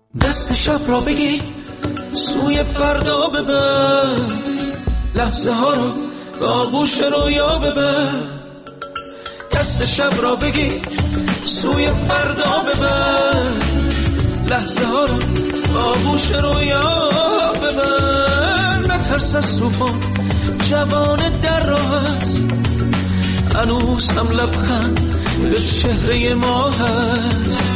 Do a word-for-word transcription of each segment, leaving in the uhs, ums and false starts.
دست شب را بگی سوی فردا ببر، لحظه ها رو به آغوش رویا ببر. دست شب را بگی سوی فردا ببر، لحظه ها رو به آغوش رویا ببر. نترس از طوفان، جوان در راه است، هنوز هم لبخند به چهره ما هست.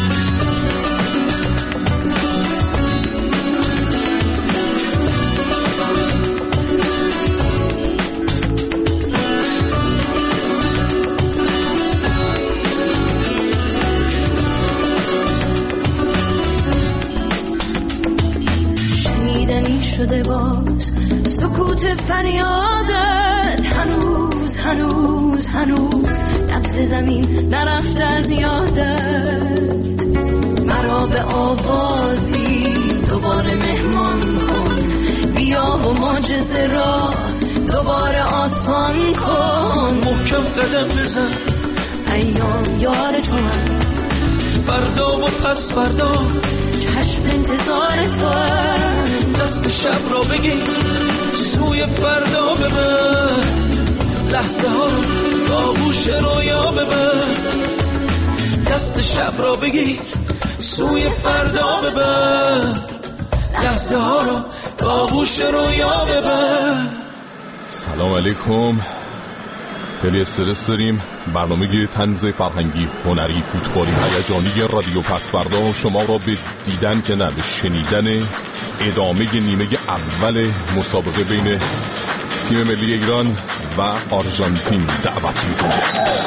شده باز سکوت فریادت، هنوز هنوز هنوز نبض زمین نرفته از یادت. مرا به آوازی دوباره مهمان کن، بیا و معجزه را دوباره آسان کن. محکم قدم بزن، ایام یار تو، فردا و پس فردا چشم انتظار تو. دست شب را بگی سوی فردا ببر، لحظه ها رو به آغوش رویا ببر. دست شب را بگی سوی فردا ببر، لحظه ها رو به آغوش رویا ببر. سلام علیکم. خیلی استرس داریم. برنامه طنز فرهنگی، هنری، فوتبالی، هیجانی رادیو پسوردا شما را به دیدن که نه، به شنیدن ادامه نیمه اول مسابقه بین تیم ملی ایران و آرژانتین دعوت می‌کنه.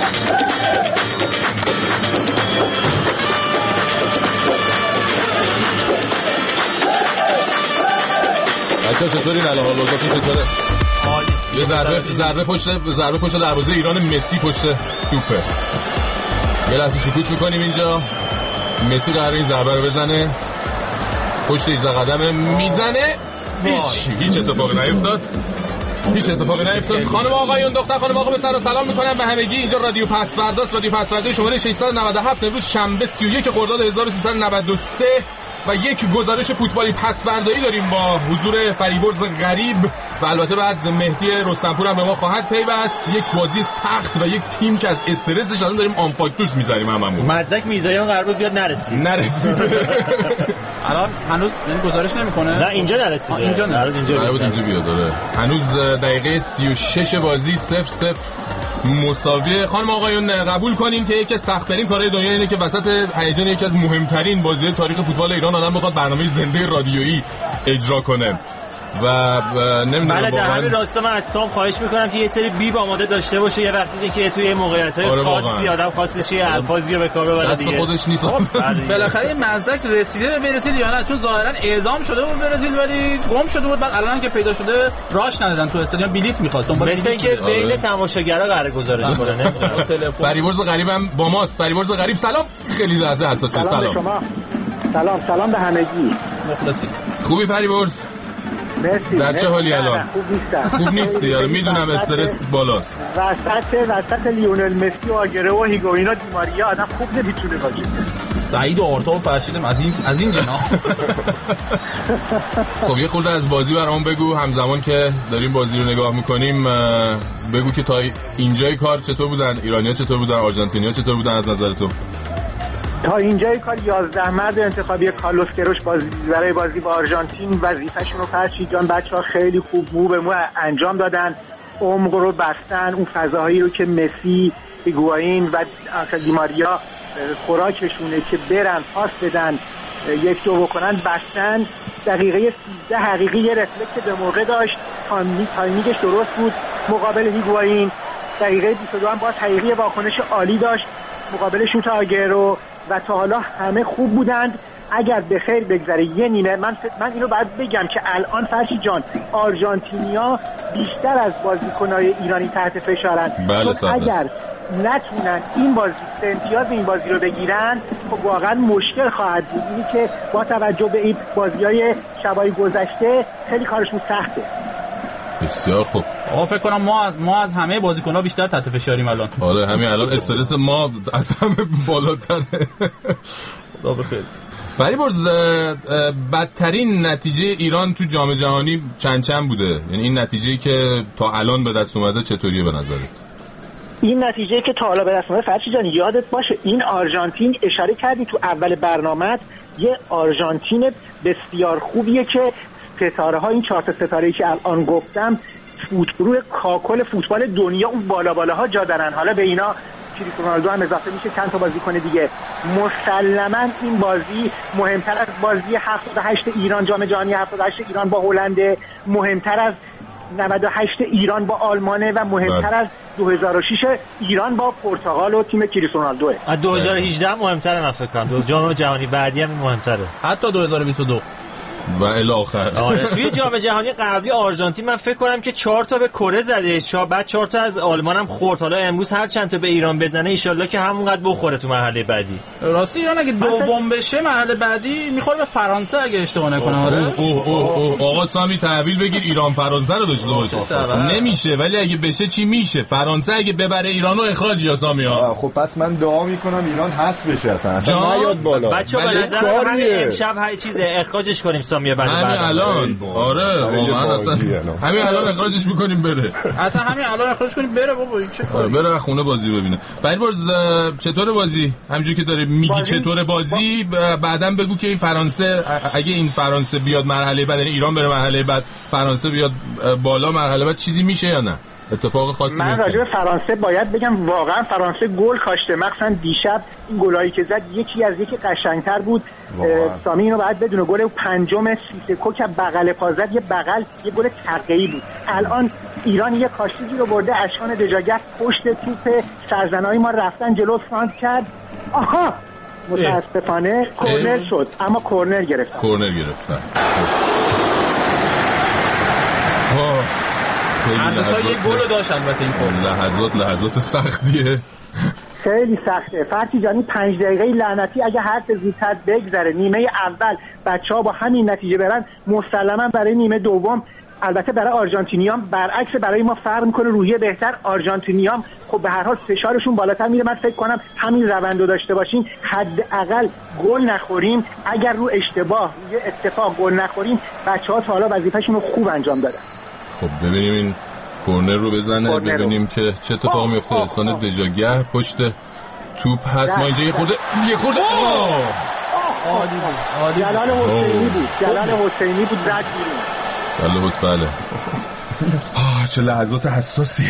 بچه‌ها چطورین؟ الان حالاتون چطوره؟ یه ضربه ضربه پشت ضربه پشت دروازه ایران، مسی پشت توپه. یه لحظه سکوت میکنیم اینجا. مسی قراره این ضربه رو بزنه، پشت هجده قدم میزنه، هیچ هیچ اتفاقی نیفتاد. هیچ اتفاقی نیفتاد. خانم آقایون، دختر خانم آقا، به سر و سلام میکنم به همگی. اینجا رادیو پسورداست. رادیو پسوردا شماره ششصد و نود و هفت. امروز شنبه سی و یک خرداد هزار و سیصد و نود و سه و یک گزارش فوتبالی پسوردایی داریم با حضور فریبرز غریب و البته بعد مهدی رستمپور هم به ما خواهد پیوست. یک بازی سخت و یک تیم که از استرسش الان داریم آنفاکتوس میذاریم هممون. مردک میزایان قرار بود بیاد نرسید. نرسید. الان هنوز این گزارش نمیکنه. نه اینجا نرسید. اینجا نه اینجا قرار بود اینجا بیاد. داره هنوز دقیقه سی و شش بازی صفر صفر مساوی. خانم آقایون قبول کنین که یکی از سخت‌ترین کارهای دنیا اینه که وسط هیجان یکی از مهمترین بازی‌های تاریخ فوتبال ایران آدم بخواد برنامه زنده رادیویی اجرا کنه و نمیدونم بله. در واقعا همین راستا من از سام خواهش میکنم که یه سری بیب آماده داشته باشه یه وقتی که توی موقعیت‌های آره خاصی آدم خاصش یه الفاظی رو به کار ببره دست دیگه. خودش نیست. بالاخره این مزدک رسیده به برزیل یا نه؟ چون ظاهرا اعزام شده بود برزیل ولی گم شده بود، بعد الان که پیدا شده راش ندادن تو استادیوم، بلیت می‌خواست. دنبال مثل اینکه بین تماشاگرا قرار گذارش کنه. نمیدونم. فریبرز غریبم با ماست. فریبرز غریب سلام. خیلی لحظه حساسه. سلام به شما. سلام سلام به همگی. مخلصی. خوبی فریبرز؟ مرسی. در چه حالی الان؟ خوب نیستم. خوب نیستی؟ آره میدونم استرس بالاست. وسط وسط لیونل مسی و آگرو و هیگوئین و دیماریا آدم خوب نمیتونه باشه. سعید و آرتا و فرشیدم از این از این جنا. خب یه خورده از بازی برامون بگو، همزمان که داریم بازی رو نگاه میکنیم بگو که تا اینجای کار چطور بودن ایرانی‌ها، چطور بودن آرژانتینی‌ها، چطور بودن از نظر تو؟ تا اینجای کار یازده مرد انتخابی کارلوس کروش بازی برای بازی با آرژانتین وظیفه‌شون رو فرشید جان. بچه‌ها خیلی خوب مو به مو انجام دادن، عمق رو بستن، اون فضاهایی رو که مسی، هیگوئین و دیماریا خوراکشونه که برن پاس بدن یک دو بکنن بستن. دقیقه سیزده حقیقی یه رفلکس به موقع داشت، تایمینگش درست بود مقابل هیگوئین. دقیقه بیست و دو هم باز حقیقی واکنش عالی داشت مقابل شوت آگرو و تا حالا همه خوب بودند. اگر به خیر بگذره یه نیمه، من من اینو باید بگم که الان فرشی جان آرژانتینیا بیشتر از بازیکن‌های ایرانی تحت فشارن. بله اگر نتونن این بازی امتیاز این بازی رو بگیرن خب واقعا مشکل خواهد بود. اینی که با توجه به این بازی‌های شبای گذشته خیلی کارشون سخته. بسیار خوب. آقا فکر کنم ما از ما از همه بازیکن‌ها بیشتر تحت فشاریم الان. آره همین الان استرس ما از همه بالاتره. خدا بخیر. فریبرز بدترین نتیجه ایران تو جام جهانی چند چند بوده؟ یعنی این نتیجه‌ای که تا الان به دست اومده چطوریه به نظرت؟ این نتیجه که تا حالا به دست اومده فرشی جان یادت باشه این آرژانتین اشاره کردی تو اول برنامه یه آرژانتین بسیار خوبیه که ستاره ها این چهار تا ستاره‌ای که الان گفتم فوتبال کاکل فوتبال دنیا اون بالا بالاها جا دارن. حالا به اینا کریستیانو رونالدو هم اضافه میشه چند تا بازیکن دیگه. مسلماً این بازی مهمتر از بازی هفتاد و هشت ایران جام جهانی هفتاد و هشت ایران با هلند، مهمتر از نود و هشت ایران با آلمان و مهمتر از دو هزار و شش ایران با پرتغال و تیم کریستیانو رونالدو. از دو هزار و هجده مهمتره من فکر کنم. جام جهانی بعدی هم مهمتره. حتی دو هزار و بیست و دو و الی آخر. آره توی جام جهانی قبلی آرژانتین من فکر کنم که چهار تا به کره زده، چهار بعد چهار تا از آلمان هم خورد. حالا امروز هر چند تا به ایران بزنه ان شاءالله که همونقدر بخوره تو مرحله بعدی. راستی ایران اگه دوم بشه مرحله بعدی میخوره به فرانسه اگه اشتباه نکنم. آره اوه اوه اوه آقا سامی تحویل بگیر ایران فرانسه رو داشته باشه. نمیشه ولی اگه بشه چی میشه؟ فرانسه اگه ببره ایرانو اخراج یا سامی ها. خب پس من دعا میکنم ایران حذف بشه اصلا اصلا نیاد بالا. بچه‌ها به نظر من همین امشب هر چیز اخراجش کنیم سامی بعد. الان آره واقعا اصلا همین الان اخراجش میکنیم بره. اصلا همین الان اخراج کنیم بره بابا این چه کاری؟ بره خونه بازی ببینه. فریبرز چطور بازی؟ همینجوری که داره میگی چطور بازی بعداً بگو که این فرانسه اگه این فرانسه بیاد مرحله بعد یعنی ایران بره مرحله بعد فرانسه بیاد بالا مرحله بعد چیزی میشه یا نه؟ اتفاق خاصی من راجع به فرانسه باید بگم واقعا فرانسه گل کاشته. مثلا دیشب این گلایی که زد یکی از یکی قشنگتر بود. سامی اینو باید بدونه گل پنجم سیسکو که بغل پا زد یه بغل یه گل تقیی بود. الان ایران یه کاشتگی رو برده اشکان دژاگه پشت توپ سرزنای ما رفتن جلو فانت کرد. آها متاسفانه کورنر شد اما کورنر گرفتن. کورنر گرفتن. ارزش‌های یه گل داشت البته این کورنر. لحظات لحظات سختیه. خیلی سخته. فرتی جانی پنج دقیقه لعنتی اگه هر چه زودتر بگذره نیمه اول بچه‌ها با همین نتیجه برن مسلماً برای نیمه دوم البته برای آرژانتینیام برعکس برای ما فرق میکنه روحیه بهتر. آرژانتینیام خب به هر حال فشارشون بالاتر میره. من فکر کنم همین روندو داشته باشیم حداقل گل نخوریم. اگر رو اشتباه یه اتفاق گل نخوریم بچه‌ها تا حالا وظیفه‌شون رو خوب انجام دادن. خب ببینیم این کورنر رو بزنه ببینیم رو. که چه اتفاقی میفته. احسان دژاگه پشت توپ هست. ما اینجا یه خورده یه خورده عالی بود. جلال حسینی بود. جلال حسینی بود زد بیرون. جلال حسینی بله. آه چه لحظات حساسیه.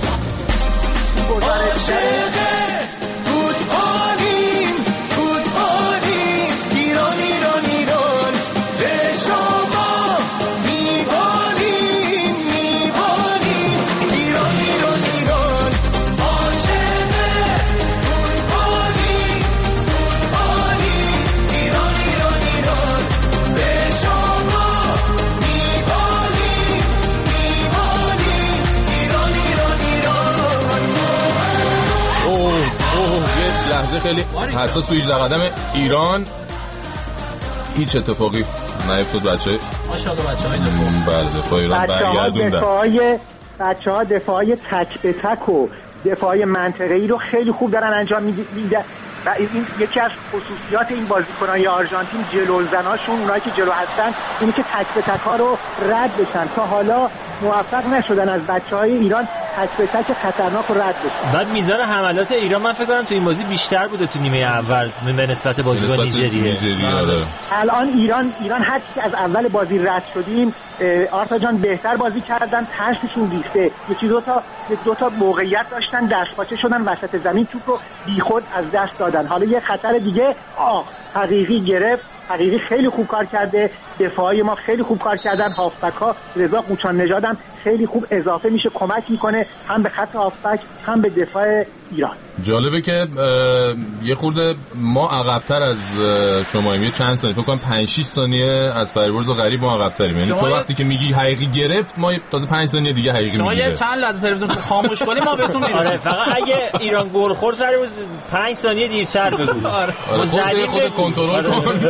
لحظه خیلی حساس تو هجده قدم ایران هیچ اتفاقی نیفتاد. بچه‌ها ماشاءالله بچه‌ها بله دفاع ایران برگردوندن. دفاعی بچه‌ها دفاعی تک به تک و دفاعی منطقه‌ای رو خیلی خوب دارن انجام میدن و این یکی از خصوصیات این بازیکن‌های آرژانتین جلو زناشون اونایی که جلو هستن اینی که تک به تک‌ها رو رد بشن. تا حالا موفق نشدن از بچه‌های ایران تک به تک خطرناک رو رد بشن. بعد میزان حملات ایران من فکر کنم تو این بازی بیشتر بوده تو نیمه اول به نسبت بازیکن نیجریه. الان ایران ایران هر چی از اول بازی رد شدیم آرتا جان بهتر بازی کردن. ترسشون ریخته. یکی دو تا دو تا موقعیت داشتن دست پاچه شدن وسط زمین توپ رو بیخود از دست دادن. حالا یه خطر دیگه آه حقیقی گرفت. حقیقی خیلی خوب کار کرده. دفاعی ما خیلی خوب کار کردن. هافبک‌ها رضا قوچان نژاد هم خیلی خوب اضافه میشه کمک میکنه هم به خط هافبک هم به دفاع ایران. جالبه که یه خورده ما عقب‌تر از شماییم. یه چند ثانیه فکر کنم پنج شش ثانیه از فریبرز و غریب ما عقب‌تریم. یعنی تو وقتی که میگی حقیقی گرفت ما تازه پنج ثانیه دیگه حقیقی میگیره. شما یه چند لحظه تلویزیون خاموش کنید ما بهتون میرسیم. آره فقط اگه ایران گل خورد فریبرز پنج ثانیه دیرتر بگو. آره خود خود کنترل کن.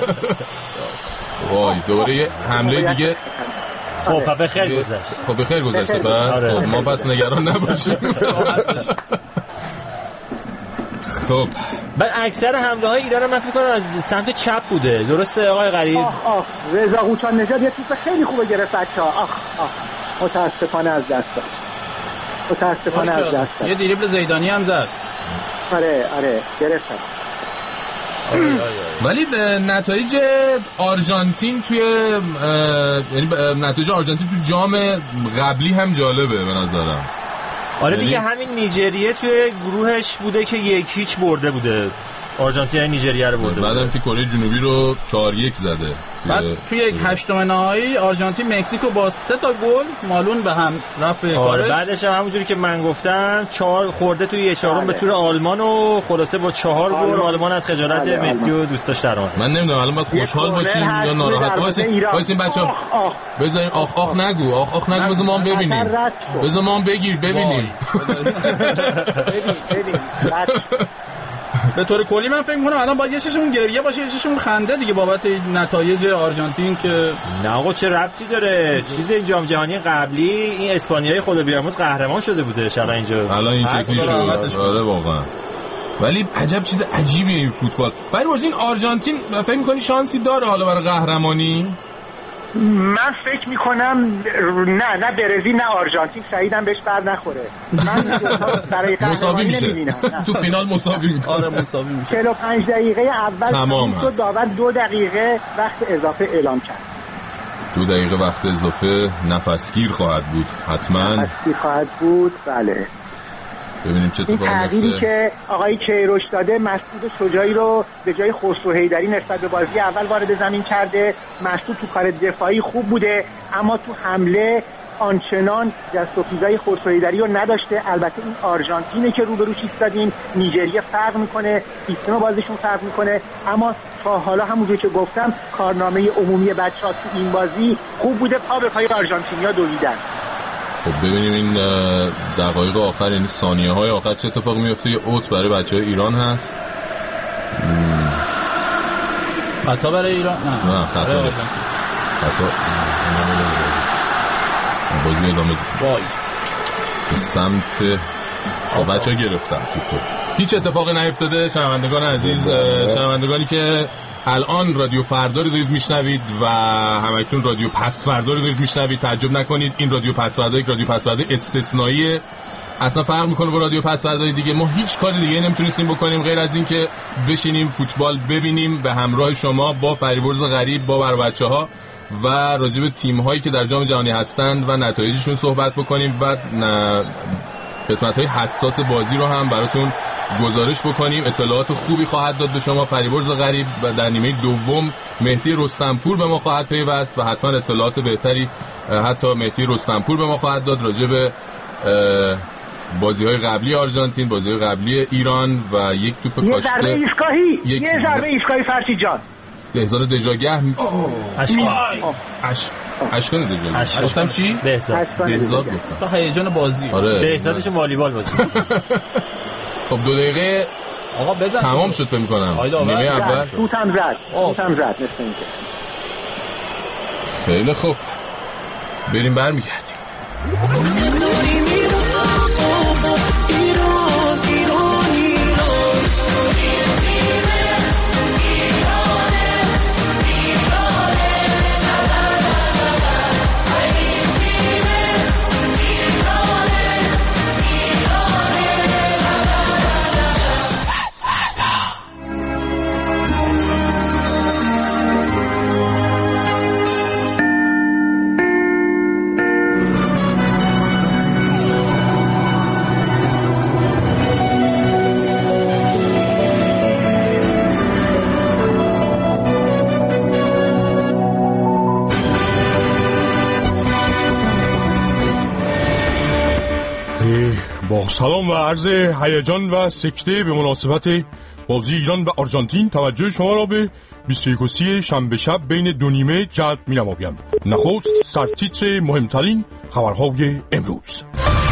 وای دوباره یه حمله دیگه. خب به خیر گذشت. خب به خیر گذشته پس خب ما پس نگران نباشیم. خب بعد اکثر حمله های ایران من فکر کنم از سمت چپ بوده، درسته آقای غریب؟ آخ آخ رضا قوچان نژاد یه توپ خیلی خوبه گرفت بچه‌ها. آخ آخ متاسفانه از دست داد. متاسفانه از دست داد. یه دریبل زیدانی هم زد. آره آره گرفتن. ولی نتایج آرژانتین توی یعنی نتایج آرژانتین تو جام قبلی هم جالبه به نظرم. آره دیگه همین نیجریه توی گروهش بوده که یک هیچ برده بوده. آرژانتین نیجریه رو برده. بعدم که کره جنوبی رو چهار یک زده. بعد توی یک هشتم نهایی آرژانتین مکزیکو با سه تا گل مالون به هم رفت. آره بعدش هم همونجوری که من گفتم چهار خورده توی یه چهارم به تور آلمان و خلاصه با چهار گل آلمان از خجالت مسی و دوستاش در اومد. من نمیدونم الان باید خوشحال باشیم یا ناراحت باشیم. وایسین بچه‌ها بذارین آخ آخ نگو آخ آخ نگو بذار ما هم ببینیم. بذار ما هم بگیر ببینیم. ببین به طور کلی من فکر می‌کنم الان باید یه چشمون گریه باشه یه چشمون خنده دیگه بابت نتایج آرژانتین که نه آقا چه ربطی داره. چیز این جام جهانی قبلی این اسپانیایی خدا بیامرز قهرمان شده بوده شلا اینجا الان این شکلی شد. آره واقعا ولی عجب چیز عجیبیه این فوتبال. ولی باز این آرژانتین فکر می‌کنی شانسی داره حالا برای قهرمانی؟ من فکر میکنم نه نه برزیل نه آرژانتین سعیدم بهش بر نخوره. من برای مساوی میشه تو فینال مساوی میشه. آره مساوی میشه. چهل و پنج دقیقه اول تمام تو داور دو دقیقه وقت اضافه اعلام کرد. دو دقیقه وقت اضافه نفسگیر خواهد بود حتما. نفسگیر خواهد بود بله. ببینیم چه اتفاقی میفته. این تغییری که آقای کیروش داده مسعود شجاعی رو به جای خسرو حیدری نسبت به بازی اول وارد زمین کرده. مسعود تو کار دفاعی خوب بوده اما تو حمله آنچنان دست و پیزای خسرو حیدری رو نداشته. البته این آرژانتینه که روبروش ایستادیم. نیجریه فرق میکنه، سیستم بازیشون فرق میکنه اما تا حالا همونجوری که گفتم کارنامه عمومی بچه‌ها تو این بازی خوب بوده. پا به پای آرژانتینیا دویدن. خب ببینیم این دقایق آخر یعنی ثانیه های آخر چه اتفاقی میفته. یه اوت برای بچه های ایران هست. خطا برای ایران؟ نه نه خطا برای خطا بازی ادامه وای به سمت بچه ها گرفتن. هیچ اتفاقی نیفتاده. شنوندگان عزیز، شنوندگانی که الان رادیو فردا رو دارید میشنوید و همکنون رادیو پس فردا رو دارید میشنوید، تعجب نکنید این رادیو پس فردا یک رادیو پس فردا استثنائیه. اصلا فرق میکنه با رادیو پس فردای دیگه. ما هیچ کاری دیگه نمیتونستیم بکنیم غیر از این که بشینیم فوتبال ببینیم به همراه شما با فریبرز غریب با بر بچه‌ها و راجع به تیم‌هایی که در جام جهانی هستند و نتایجشون صحبت بکنیم و قسمت‌های حساس بازی رو هم براتون گزارش بکنیم. اطلاعات خوبی خواهد داد به شما فریبرز غریب و در نیمه دوم مهدی رستمپور به ما خواهد پیوست و حتما اطلاعات بهتری حتی مهدی رستمپور به ما خواهد داد راجع به بازی‌های قبلی آرژانتین، بازی‌های قبلی ایران و یک توپ کاشته. یه ضربه ایستگاهی، یه ضربه ایستگاهی فرشید جان. بهزاد دژاگه اشکان اش اشکان دژاگه گفتم چی؟ بهزاد بهزاد گفتم. تو هیجان بازی. آره. بهزادش والیبال بازی. خب دو دقیقه آقا بزن تمام شد فکر می‌کنم. نیمه اول شوت هم زد. شوت هم زد مثل اینکه. خیلی خوب. بریم برمیگردیم. با سلام و عرض هیجان و سکته به مناسبت بازی ایران و آرژانتین توجه شما را به بیست و یکم شنبه شب بین دو نیمه جلب می‌نمایم. نخست سرتیتر مهمترین خبرهای امروز.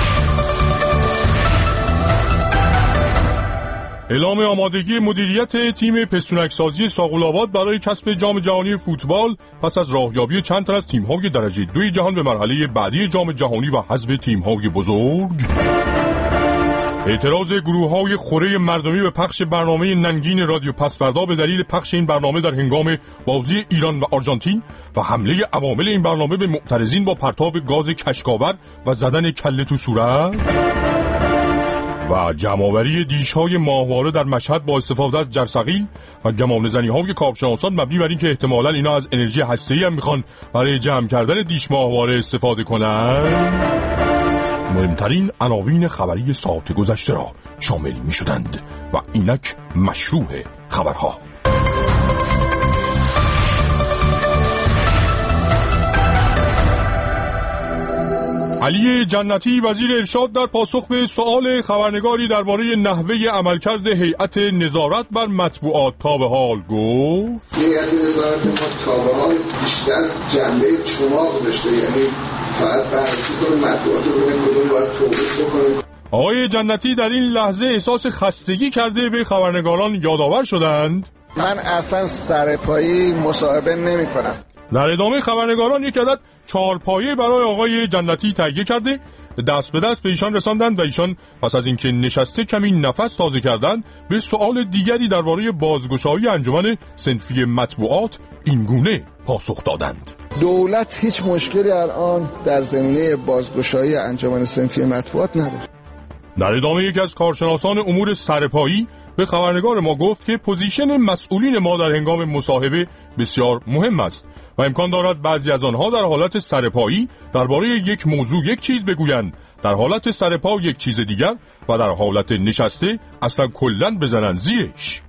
اعلام آمادگی مدیریت تیم پستونک‌سازی ساغول‌آباد برای کسب جام جهانی فوتبال پس از راهیابی چند تن از تیم‌های درجه دوی جهان به مرحله بعدی جام جهانی و حذف تیم‌های بزرگ. اعتراض گروه‌های خوره مردمی به پخش برنامه ننگین رادیو پس‌فردا به دلیل پخش این برنامه در هنگام بازی ایران و آرژانتین و حمله عوامل این برنامه به معترضین با پرتاب گاز کشکاور و زدن کله تو صورت و جمع‌آوری دیش‌های ماهواره در مشهد با استفاده از جرثقیل و گمانه‌زنی‌های کارشناسان مبنی بر اینکه احتمالاً اینا از انرژی هسته‌ای هم میخوان برای جمع کردن دیش ماهواره استفاده کنن، مهمترین عناوین خبری ساعت گذشته را شامل می شدند و اینک مشروع خبرها. علی جنتی وزیر ارشاد در پاسخ به سؤال خبرنگاری درباره نحوه عملکرد هیئت نظارت بر مطبوعات تا به حال گفت هیئت نظارت ما تا به حال بیشتر جنبه چماق داشته، یعنی فقط بررسی کنه مطبوعات رو ببینه کدوم باید توقیف بکنه. آقای جنتی در این لحظه احساس خستگی کرده به خبرنگاران یادآور شدند من اصلا سرپایی مصاحبه نمی کنم. در ادامه خبرنگاران یک عدد چهارپایه برای آقای جنتی تهیه کرده دست به دست به ایشان رساندند و ایشان پس از اینکه نشسته کمی نفس تازه کردند به سؤال دیگری درباره بازگشایی انجمن صنفی مطبوعات اینگونه پاسخ دادند. دولت هیچ مشکلی الان در زمینه بازگشایی انجمن صنفی مطبوعات نداره. در ادامه یکی از کارشناسان امور سرپایی به خبرنگار ما گفت که پوزیشن مسئولین ما در هنگام مصاحبه بسیار مهم است و امکان دارد بعضی از آنها در حالت سرپایی درباره یک موضوع یک چیز بگویند، در حالت سرپا یک چیز دیگر و در حالت نشسته اصلا کلاً بزنن زیرش.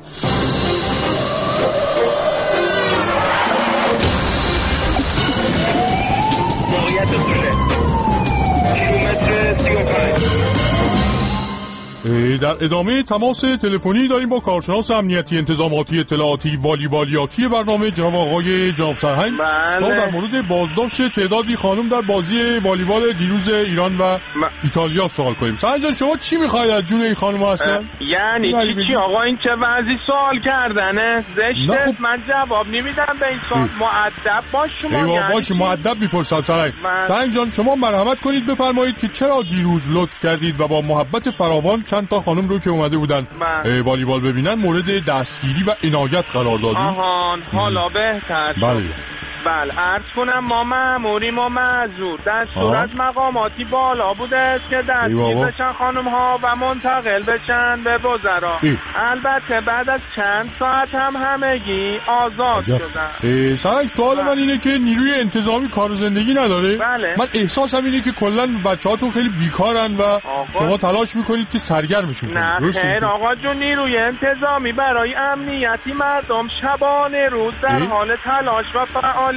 در ادامه تماس تلفنی داریم با کارشناس امنیتی انتظاماتی اطلاعاتی والیبالیاتی برنامه جناب آقای جناب سرهنگ تا در مورد بازداشت تعدادی خانم در بازی والیبال دیروز ایران و م... ایتالیا سوال کنیم. سرهنگ جان شما چی میخواید از جون این خانم اصلا؟ یعنی چی چی آقا این چه وضعی سوال کردنه؟ زشته خب... من جواب نمیدم به این سوال. مؤدب باش شما. ایوا یعنی باش مؤدب میپرسم سرهنگ. من... سرهنگ جان شما مرحمت کنید بفرمایید که چرا دیروز لطف کردید و با محبت فراوان چند تا خانم رو که اومده بودن والیبال ببینن مورد دستگیری و عنایت قرار دادیم. آهان حالا بهتر شد. بله بله عرض کنم ما مأموریم و معذور در صورت مقاماتی بالا بوده است که دستگیر بشن خانم ها و منتقل بشن به وزرا. البته بعد از چند ساعت هم همگی آزاد شدن. سرنگ سوال بله. من اینه که نیروی انتظامی کار و زندگی نداره؟ بله. من احساسم اینه که کلا بچه‌هاتون خیلی بیکارن و آقا. شما تلاش میکنید که سرگرمشون کنید. نه خیر آقا جون، نیروی انتظامی برای امنیتی مردم شبانه روز در ای؟ حال تلاش و فعالیت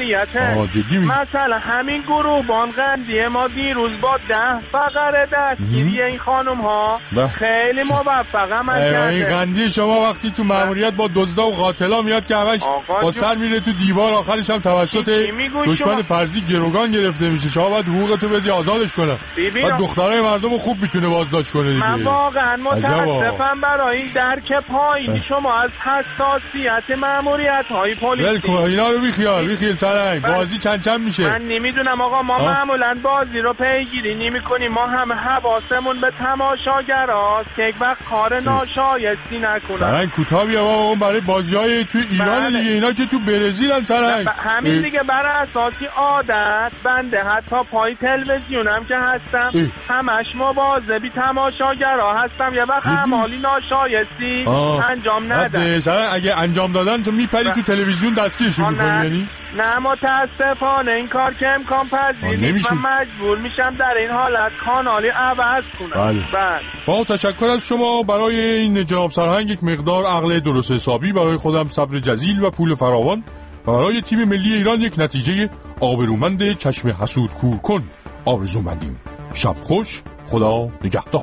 مثلا همین گروهبان قندی ما دیروز با ده فقره دستگیری این خانم ها خیلی موفق عمل کرده. این قندی شما وقتی تو مأموریت با دزدا و قاتلا میاد که همش با سر میره تو دیوار، آخرش هم توسط دشمن فرضی گروگان گرفته میشه. شما باید حقوقتو بدی آزادش کنه. بعد دخترای مردمو خوب میتونه بازداشت کنه دیگه. من واقعا متاسفم برای این درک پایینی شما از حساسیت مأموریت‌های پلیسی. ول کن اینا رو بی خیال بی خیال بازی چند چند میشه. من نمیدونم آقا، ما معمولا بازی رو پیگیری نمی کنیم. ما همه حواسمون به تماشاگراست که یک وقت کار ناشایستی نکنن. سرنگ کوتاه بیا بابا، اون برای بازی‌های تو ایران بله. دیگه اینا که تو برزیلن سرنگ. همین دیگه برای اساسی عادت بنده حتی پای تلویزیونم که هستم ای. همش مواظبی تماشاگرا هستم. یه وقت اعمالی ناشایستی آه. انجام ندن. سرنگ اگه انجام دادن تو میپری تو تلویزیون دستگیرشون می‌کنی یعنی؟ نه متاسفانه این کار که امکان پذیر نیست و مجبور میشم در این حالت کانالی عوض کنم. بله. بله. با تشکر از شما برای این جناب سرهنگ یک مقدار عقل درست حسابی، برای خودم صبر جزیل و پول فراوان و برای تیم ملی ایران یک نتیجه آبرومند چشم حسود کور کن آرزو مندیم. شب خوش، خدا نگهدار.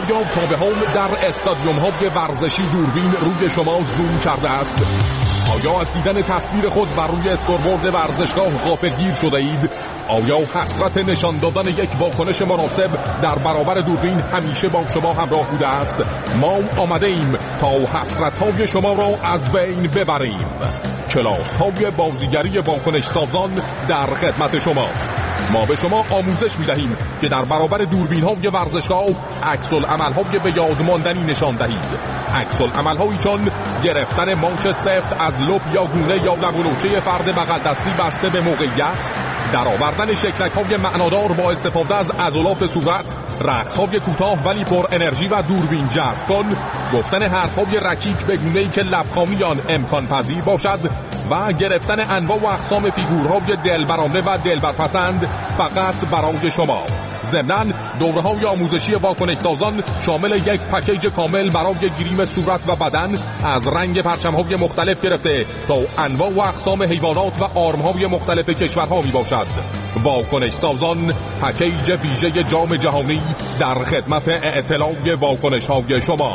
آیا تا به حال در استادیوم های ورزشی دوربین روی شما زوم کرده است؟ آیا از دیدن تصویر خود بر روی اسکوربورد ورزشگاه غافلگیر شده اید؟ آیا حسرت نشان دادن یک واکنش مناسب در برابر دوربین همیشه با شما همراه بوده است؟ ما آمده ایم تا حسرت‌های شما را از بین ببریم. کلاس های بازیگری واکنش سازان در خدمت شماست. ما به شما آموزش می دهیم که در برابر دوربین های ورزشگاه عکس العمل های به یاد ماندنی نشان دهید. عکس العمل هایی چون گرفتن ماچ سفت از لب یا گونه یا لبولوچه فرد بغل دستی بسته به موقعیت، در آوردن شکلک های معنادار با استفاده از عضلات صورت، رقص های کوتاه ولی پر انرژی و دوربین جذب کن، گفتن حرف های رکیک به گونه‌ای که لبخامی آن امکان پذیر باشد و گرفتن انواع و اقسام فیگورهای دلبرانه و دلبرپسند فقط برای شما. ضمناً دوره‌های آموزشی واکنش سازان شامل یک پکیج کامل برای گریم صورت و بدن از رنگ پرچم‌های مختلف گرفته تا انواع و اقسام حیوانات و آرم‌های مختلف کشورها میباشد. واکنش سازان پکیج ویژه جام جهانی در خدمت اطلاع واکنش‌های شما.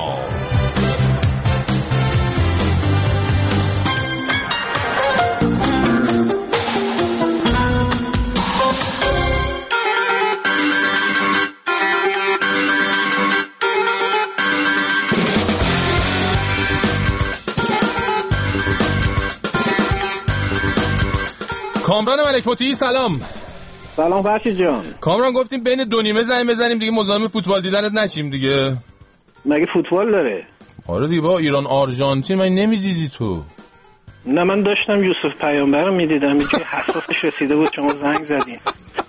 کامران ملک مطیعی سلام. سلام فرشید جان. کامران گفتیم بین دو نیمه زنگ بزنیم دیگه مزاحم فوتبال دیدنت نشیم دیگه. مگه فوتبال داره؟ آره دیگه با ایران آرژانتین من نمیدیدی تو. نه من داشتم یوسف پیامبر رو میدیدم که حساسش رسیده بود شما زنگ زدین.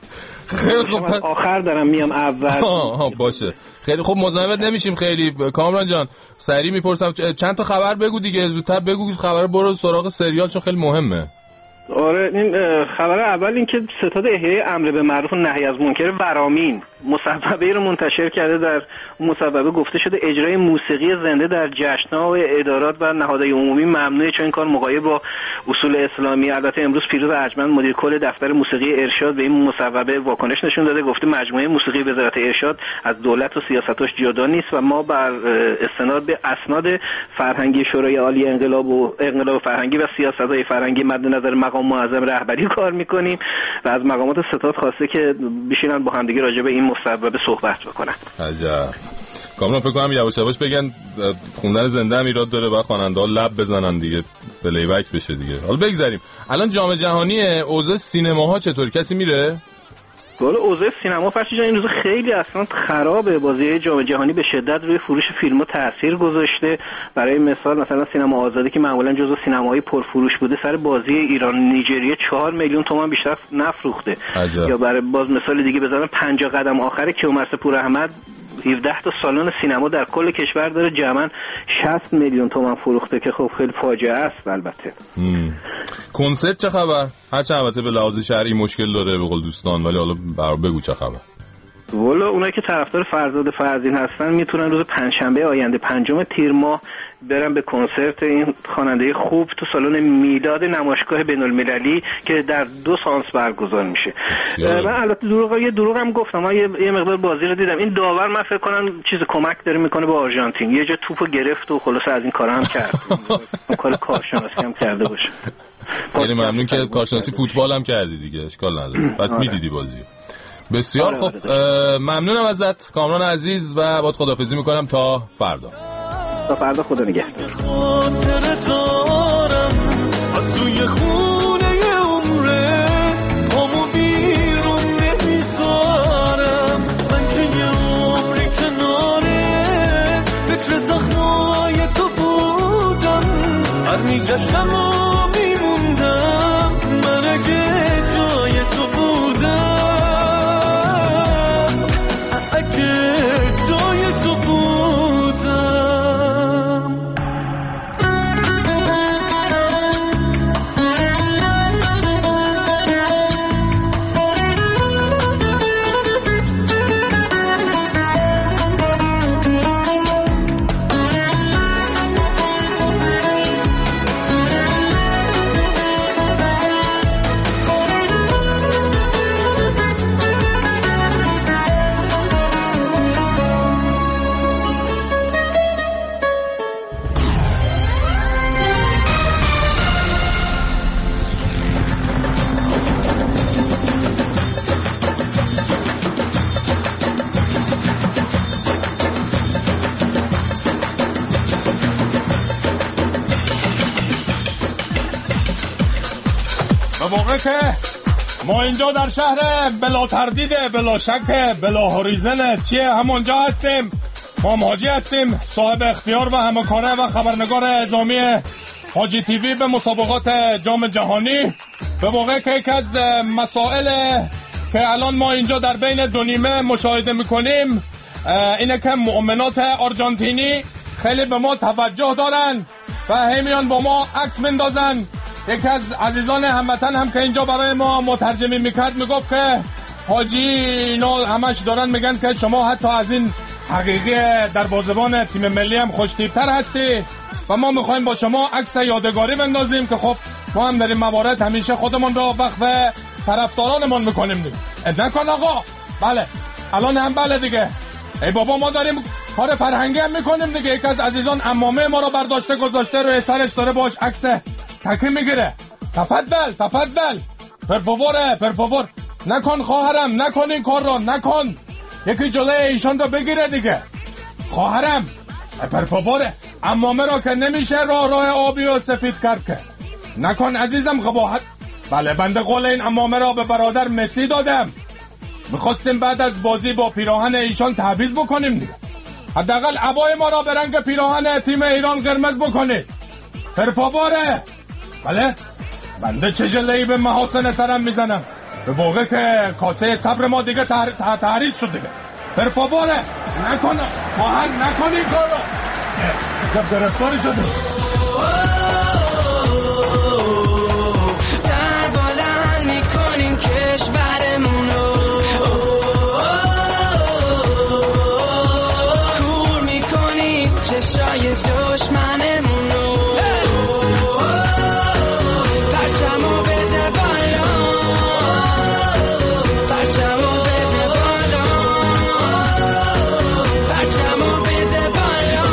خیلی خوب آخر دارم میام اول. آها باشه خیلی خوب مزاحمت نمیشیم. خیلی کامران جان سریع میپرسم چند تا خبر بگو دیگه، زودتر بگو خبر برو سراغ سریال چون خیلی مهمه. آره این خبر اول این که ستاد احیای امر به معروف و نهی از منکر ورامین مصوبه رو منتشر کرده. در مصوبه گفته شده اجرای موسیقی زنده در جشن‌ها و ادارات و نهادهای عمومی ممنوعه چون این کار مغایب با اصول اسلامی. البته امروز پیروز ارجمند مدیر کل دفتر موسیقی ارشاد به این مصوبه واکنش نشون داده، گفته مجموعه موسیقی وزارت ارشاد از دولت و سیاستاش جدا نیست و ما بر استناد به اسناد فرهنگی شورای عالی انقلاب و انقلاب فرهنگی و سیاست‌های فرهنگی مد نظر مقام معظم رهبری کار میکنیم و از مقامات ستاد خواسته که بشینن با همدیگه راجع به این مصوبه صحبت بکنن. عجب. کاملا فکر کنم یواش یواش بگن خوندن زنده هم ایراد داره و خواننده ها لب بزنن دیگه پلی بک بشه دیگه. حالا بگذریم. الان جام جهانی اوضاع سینماها چطور؟ کسی میره؟ والا اوضاع سینما فرشی جان این روز خیلی اصلا خرابه. بازی جام جهانی به شدت روی فروش فیلم‌ها تاثیر گذاشته. برای مثال مثلا سینما آزادی که معمولا جزو سینماهای پرفروش بوده سر بازی ایران نیجریه چهار میلیون تومان بیشتر نفروخته. عجب. یا برای باز مثال دیگه بزنم پنجاه قدم آخر کیومرث پوراحمد هفده تا سالن سینما در کل کشور داره جمعاً شصت میلیون تومان فروخته که خب خیلی فاجعه است. البته کنسرت چه خبر؟ هرچند البته به لحاظ شرعی مشکل داره به قول دوستان ولی حالا برام بگو چه خبر. والا اونایی که طرفدار فرزاد فرزین هستن میتونن روز پنجشنبه آینده پنجم تیر ماه برن به کنسرت این خواننده خوب تو سالن میلاد نمایشگاه بین‌المللی که در دو سانس برگزار میشه. من البته دروغ یه دروغ هم گفتم، من یه, یه مقدار بازی رو دیدم. این داور من فکر کنم چیز کمک داره میکنه به آرژانتین، یه جا توپو گرفت و خلاص از این کارا هم کرد. کار کارشناسی هم کرده باشه. خیلی ممنون که کارشناسی فوتبال هم کردی دیگه، اشکال نداره. پس آره. میدیدی بازی. بسیار خوب، ممنونم ازت کامران عزیز و باید خداحافظی میکنم تا فردا. تا فردا خدا نگهدار. خاطر دارم از توی خونه عمره پامو بیرون نمیذارم من که یه عمری کناره فکر زخمای تو بودم هر میگشتم و میموندم من اگه جای تو بودم اگه جای تو بودم. به موقع که ما اینجا در شهر بلا تردید، بلا شک، بلا هوریزن چیه همونجا هستیم. ما هم حاجی هستیم، صاحب اختیار و همکاره و خبرنگار اعزامی حاجی تیوی به مسابقات جام جهانی. به موقع که یک از مسائل که الان ما اینجا در بین دو نیمه مشاهده میکنیم اینه که مؤمنات آرژانتینی خیلی به ما توجه دارن و همیان با ما عکس مندازن. یکی از عزیزان هموطن هم که اینجا برای ما مترجمی میکرد میگفت که حاجی اینا همش دارن میگن که شما حتی از این حقیقی در بازبان تیم ملی هم خوشتیبتر هستی و ما میخوایم با شما عکس یادگاری بندازیم که خب ما هم در این موارد همیشه خودمون رو وقف طرفدارانمون میکنیم دیگه. نکن آقا. بله الان هم بله دیگه. ای بابا ما داریم کار فرهنگی هم میکنیم دیگه. یک از عزیزان عمامه ما رو برداشته گذاشته روی سرش داره باش عکس تکی میگیره. تفضل تفضل پرفاوره پرفاور نکن خواهرم، نکن این کار رو، نکن. یکی جلوی ایشان رو بگیره دیگه خواهرم. پرفاوره عمامه را که نمیشه راه راه آبی و سفید کرد که نکن عزیزم قباحت. بله بنده قول این عمامه را به برادر مسی دادم. میخواستیم بعد از بازی با پیراهن ایشان تعویض بکنیم دیگه. حداقل عبای ما را به رنگ پیراهن تیم ایران قرمز بکنید. پرفاوره. بله بنده چه جله‌ای به محاسن سرم میزنم به موقع که کاسه صبر ما دیگه تعریض شد دیگه. پرفاوره نکن خواهر، نکن این کار رو. جب گرفتاری شده. سر بلند میکنیم کشورمونو، کور میکنیم چشای دشمنمونو، پرچمو بده بالا، پرچمو بده بالا، پرچمو بده بالا.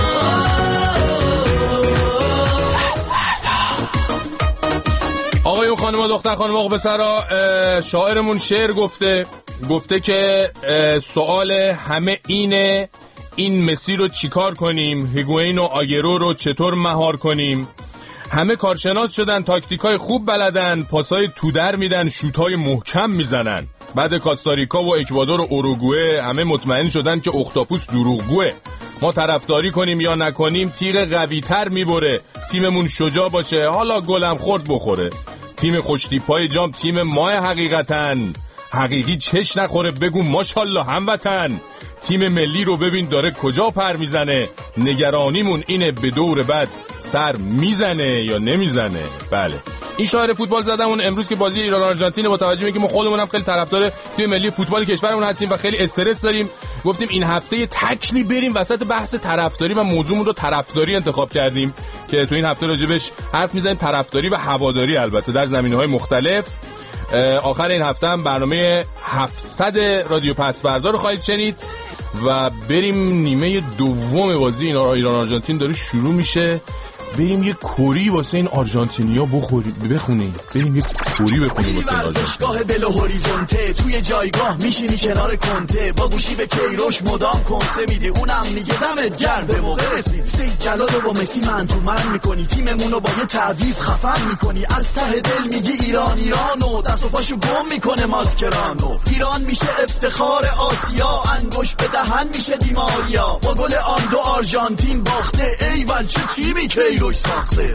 آقایون خانم و دختر خانم آقا پسرا، شاعرمون شعر گفته گفته که سوال همه اینه این مسی رو چیکار کنیم، هیگوین و آگرو رو چطور مهار کنیم. همه کارشناس شدن، تاکتیکای خوب بلدن، پاسای تودر میدن، شوتای محکم میزنن. بعد کاستاریکا و اکوادور و اوروگوئه همه مطمئن شدن که اختاپوس دروغگوئه. ما طرفداری کنیم یا نکنیم تیغ قوی تر میبره. تیممون شجاع باشه، حالا گلم خورد بخوره. تیم خوشتیپای جام تیم ماه حقیقتن، حقیقی چش نخوره بگو ماشالله هموطن. تیم ملی رو ببین داره کجا پر میزنه، نگرانیمون اینه به دور بعد سر میزنه یا نمیزنه. بله این شاعر فوتبال زدمون امروز که بازی ایران آرژانتین با توجه به اینکه ما خودمون هم خیلی طرفدار تیم ملی فوتبال کشورمون هستیم و خیلی استرس داریم، گفتیم این هفته تکلی بریم وسط بحث طرفداری و موضوعمون رو طرفداری انتخاب کردیم که تو این هفته راجبش حرف میزنیم. طرفداری و هواداری البته در زمینه‌های مختلف. آخر این هفته هم برنامه هفتصد رادیو پسوردا رو خواهید شنید و بریم نیمه دوم بازی ایران آرژانتین داره شروع میشه. بریم یه کوری واسه این آرژانتینیا بخوریم بخونیم بریم یه کوری بخونیم واسه این ورزشگاه بلو هوریزونته توی جایگاه میشینی کنار کنته با گوشی به کیروش مدام کنسه میدی اونم میگه دمت گرم به موقع رسید. سید جلال رو با مسی من تو من میکنی تیممونو با یه تعویض خفن میکنی از ته دل میگی ایران ایرانو دست و پاشو گم میکنه ماسکرانو. ایران میشه افتخار آسیا انگوش به دهن میشه دیماریا با گل آن دو آرژانتین باخته ایول چه تیمی کیروش ساخته.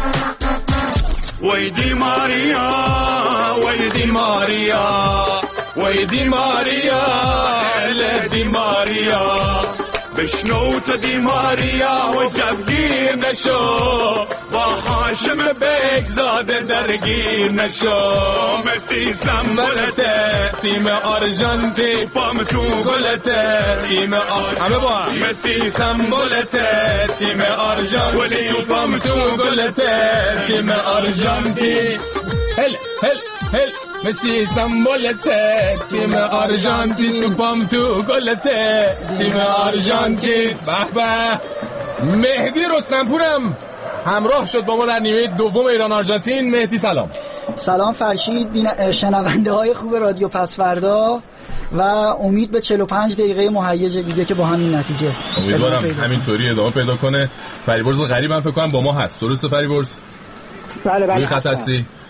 وای دی ماریا وای دی ماریا وای دی ماریا ال دی ماریا بشنو تا دی ماریا و جبگیر نشو با هاشم بگزاده درگیر نشو. مسی سمبولته تیم آرژانتین پام تو گلته تیم همه با مسی سمبولته تیم آرژانتین پام تو گلته تیم آرژانتین. هل هل هل مسی سمبولته تیم آرژانتین پام تو گلته تیم آرژانتین. به به مهدی رستمپورم همراه شد با ما در نیمه دوم ایران آرژانتین. مهدی سلام. سلام فرشید بین شنونده های خوب رادیو پسوردا و امید به چهل و پنج دقیقه مهیج دیگه که با همین نتیجه امیدوارم همینطوری ادامه پیدا کنه. فریبرز غریب هم فکر کنم با ما هست، درسته فریبرز؟ بله بله. روی خط هستی؟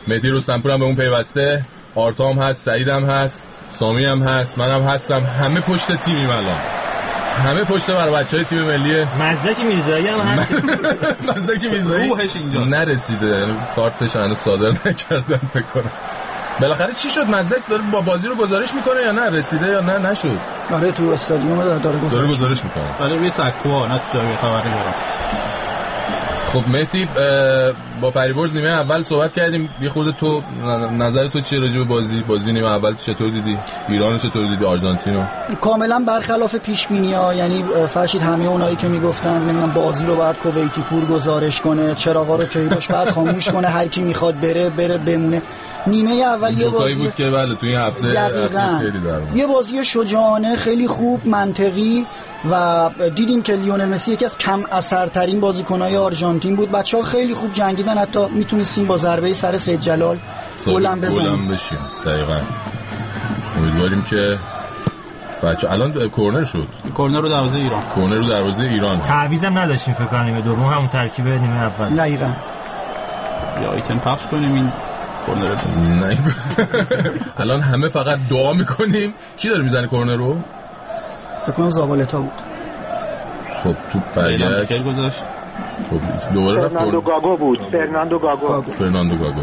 مهدی رستمپور هم به اون پیوسته، آرتام هست، سعید هم هست، سامی هم هست، منم هستم. همه پشت تیمیم الان. همه پشت برای بچهای تیم ملی. مزدک میرزایی هم هست. مزدک میرزایی روحش اینجاست. نرسیده، کارتش هنوز صادر نکردن فکر کنم. بالاخره چی شد؟ مزدک داره با بازی رو گزارش میکنه یا نه؟ رسیده یا نه نشد؟ آره تو استادیوم داره گزارش داره گزارش میکنه. ولی روی سکوها نه تو جای خبری برام. خب مهدی با فریبرز نیمه اول صحبت کردیم، یه خورده تو نظر تو چیه راجع به بازی بازی نیمه اول چطور دیدی؟ ایرانو چطور دیدی؟ آرژانتینو؟ کاملا برخلاف پیش بینی‌ها، یعنی فرشید همه اونایی که میگفتن نمیدونم بازی رو باید کویتی پور گزارش کنه، چراغا رو کیروش بعد خاموش کنه، هر کی میخواد بره بره بمونه. نیمه اول یه بازی بود که بله تو این هفته خیلی درمون. یه بازی شجاعانه خیلی خوب منطقی و دیدیم که لیونل مسی یکی از کم اثرترین بازیکن‌های آرژانتین بود. بچه‌ها خیلی خوب جنگیدن، حتی میتونستیم با ضربه سر سید جلال گلم بزنیم. گلم بشیم. دقیقاً. امیدواریم که بچه الان کورنر شد. کورنر رو دروازه ایران. کورنر رو دروازه ایران. تعویضم نداشتیم فکر کنم نیمه دوم همون ترکیب نیمه اول. دقیقاً. یا ایتن پخش کنیم این کورنر رو. نه. الان همه فقط دعا می‌کنیم. کی داره میزنه کورنر رو؟ فکر کنم زابالتا بود. خب تو برگشت گذاشت. خب دوباره رفت. فرناندو گاگو بود. فرناندو گاگو. فرناندو گاگو.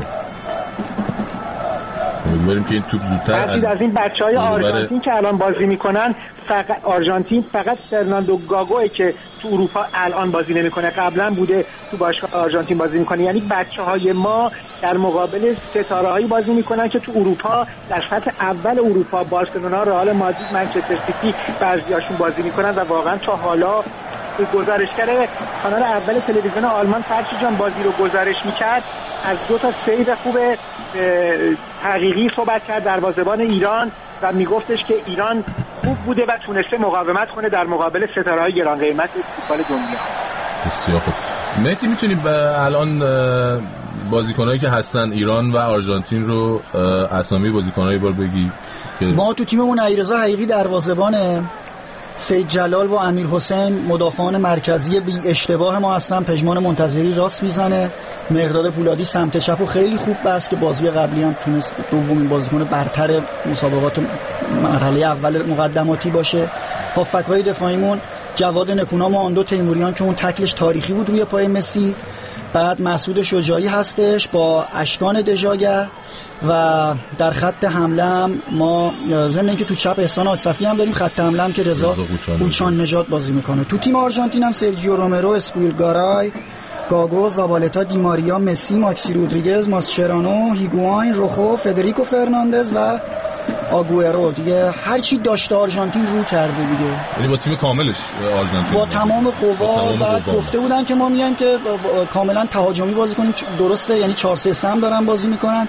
امیدواریم که این توپ زودتر از از این بچهای آرژانتین که الان بازی میکنن، فقط آرژانتین فقط فرناندو گاگوئه که تو اروپا الان بازی نمیکنه، قبلا بوده تو باشگاه آرژانتین بازی میکنه. یعنی بچهای ما در مقابل ستاره‌هایی بازی میکنن که تو اروپا در سطح اول اروپا بارسلونا، رئال مادرید، منچستر سیتی بعضیاشون بازی میکنن و واقعا تا حالا گزارشگر کانال اول تلویزیون آلمان فرشی جان بازی رو گزارش میکرد، از دو تا سیو خوب حقیقی صحبت کرد دروازه‌بان ایران و میگفتش که ایران خوب بوده و تونسته مقاومت کنه در مقابل ستاره‌های گران قیمت فوتبال دنیا. بسیار خوب. مهدی میتونی الان بازیکنایی که هستن ایران و آرژانتین رو اسامی بازیکنایی بار بگی؟ ما تو تیممون علیرضا حقیقی دروازه‌بانه، سید جلال با امیر حسین مدافعان مرکزی بی اشتباه ما هستن، پژمان منتظری راست میزنه، مقداد پولادی سمت چپ و خیلی خوب بس که بازی قبلی هم تونست دومین بازیکن برتر مسابقات مرحله اول مقدماتی باشه. هافبک‌های دفاعیمون جواد نکونام و آندو تیموریان که اون تکلش تاریخی بود روی پای مسی، بعد مسعود شجاعی هستش با اشکان دژاگر و در خط حمله هم ما ضمن اینکه تو چپ احسان آصفی هم داریم، خط حمله هم که رضا قوچان نژاد بازی میکنه. تو تیم آرژانتین هم سرجیو رومرو، اسکویل گارای، گاگو، زابالتا، دیماریا، مسی، ماکسی رودریگز، ماسچرانو، هیگواین، روخو، فدریکو فرناندز و آگوئرو. دیگه هر چی داشته آرژانتین رو کرده دیگه، یعنی با تیم کاملش آرژانتین با تمام قوا. بعد گفته بودن که ما میایم که کاملا تهاجمی بازی کنیم، درسته یعنی چهار سه سه هم دارن بازی میکنن،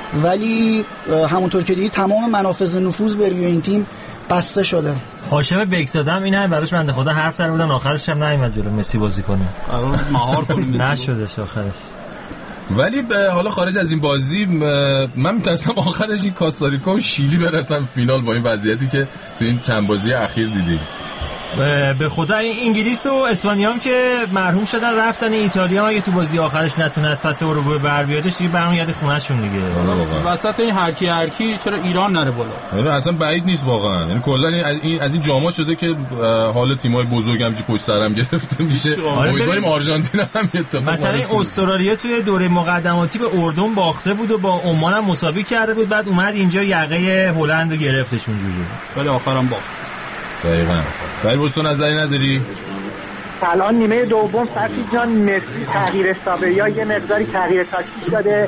ولی همونطور که دیدی تمام منافذ نفوذ به روی این تیم بسته شده. هاشم بکزاده هم این هم براش بنده خدا حرف در بودن، آخرش هم نیومد جلو مسی بازی کنه، قرار مهار کنیم نشدش آخرش. ولی حالا خارج از این بازی من میترسم آخرش این کاستاریکا و شیلی برسن فینال با این وضعیتی که تو این چند بازی اخیر دیدیم. به خدا انگلیس و اسپانیا هم که مرحوم شدن رفتن، ایتالیا هم اگه تو بازی آخرش نتونه از پس اروگوئه بر بیادش دیگه برمیگرده خونه‌شون دیگه. وسط این هر کی هر کی چرا ایران نره بالا؟ اصلا بعید نیست واقعا. یعنی کلا این از این جاما شده که حال تیم‌های بزرگ همچی پشت سرم گرفته میشه. امیدواریم آرژانتین هم اتفاق مثلا استرالیا توی دوره مقدماتی به اردن باخته بود و با عمان هم مساوی کرده بود، بعد اومد اینجا یقه هلند رو گرفتش اونجوری، ولی آخرام باخت. دقیقاً. ولی بس تو نظری نداری؟ الان نیمه دوم فرشید جان مسی تغییر حسابه یا یه مقداری تغییر تاکتیک داده،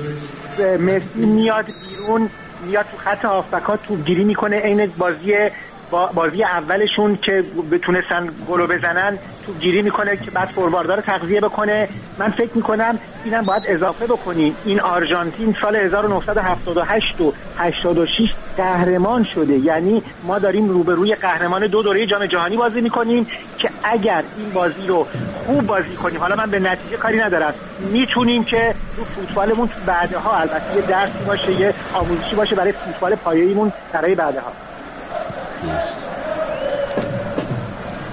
مسی میاد بیرون، میاد تو خط هافبک‌ها توپگیری میکنه، عین بازی بازی اولشون که بتونستن گلو بزنن توپگیری میکنه که بعد فورواردها رو تغذیه بکنه. من فکر میکنم اینم باید اضافه بکنیم، این آرژانتین سال هزار و نهصد و هفتاد و هشت و هشتاد و شش قهرمان شده، یعنی ما داریم روبروی قهرمان دو دوره جام جهانی بازی میکنیم که اگر این بازی رو خوب بازی کنیم، حالا من به نتیجه کاری ندارم، میتونیم که رو فوتبالمون بعدها البته یه درسی باشه، یه آموزشی باشه برای فوتبال پایه‌ایمون برای بعدها.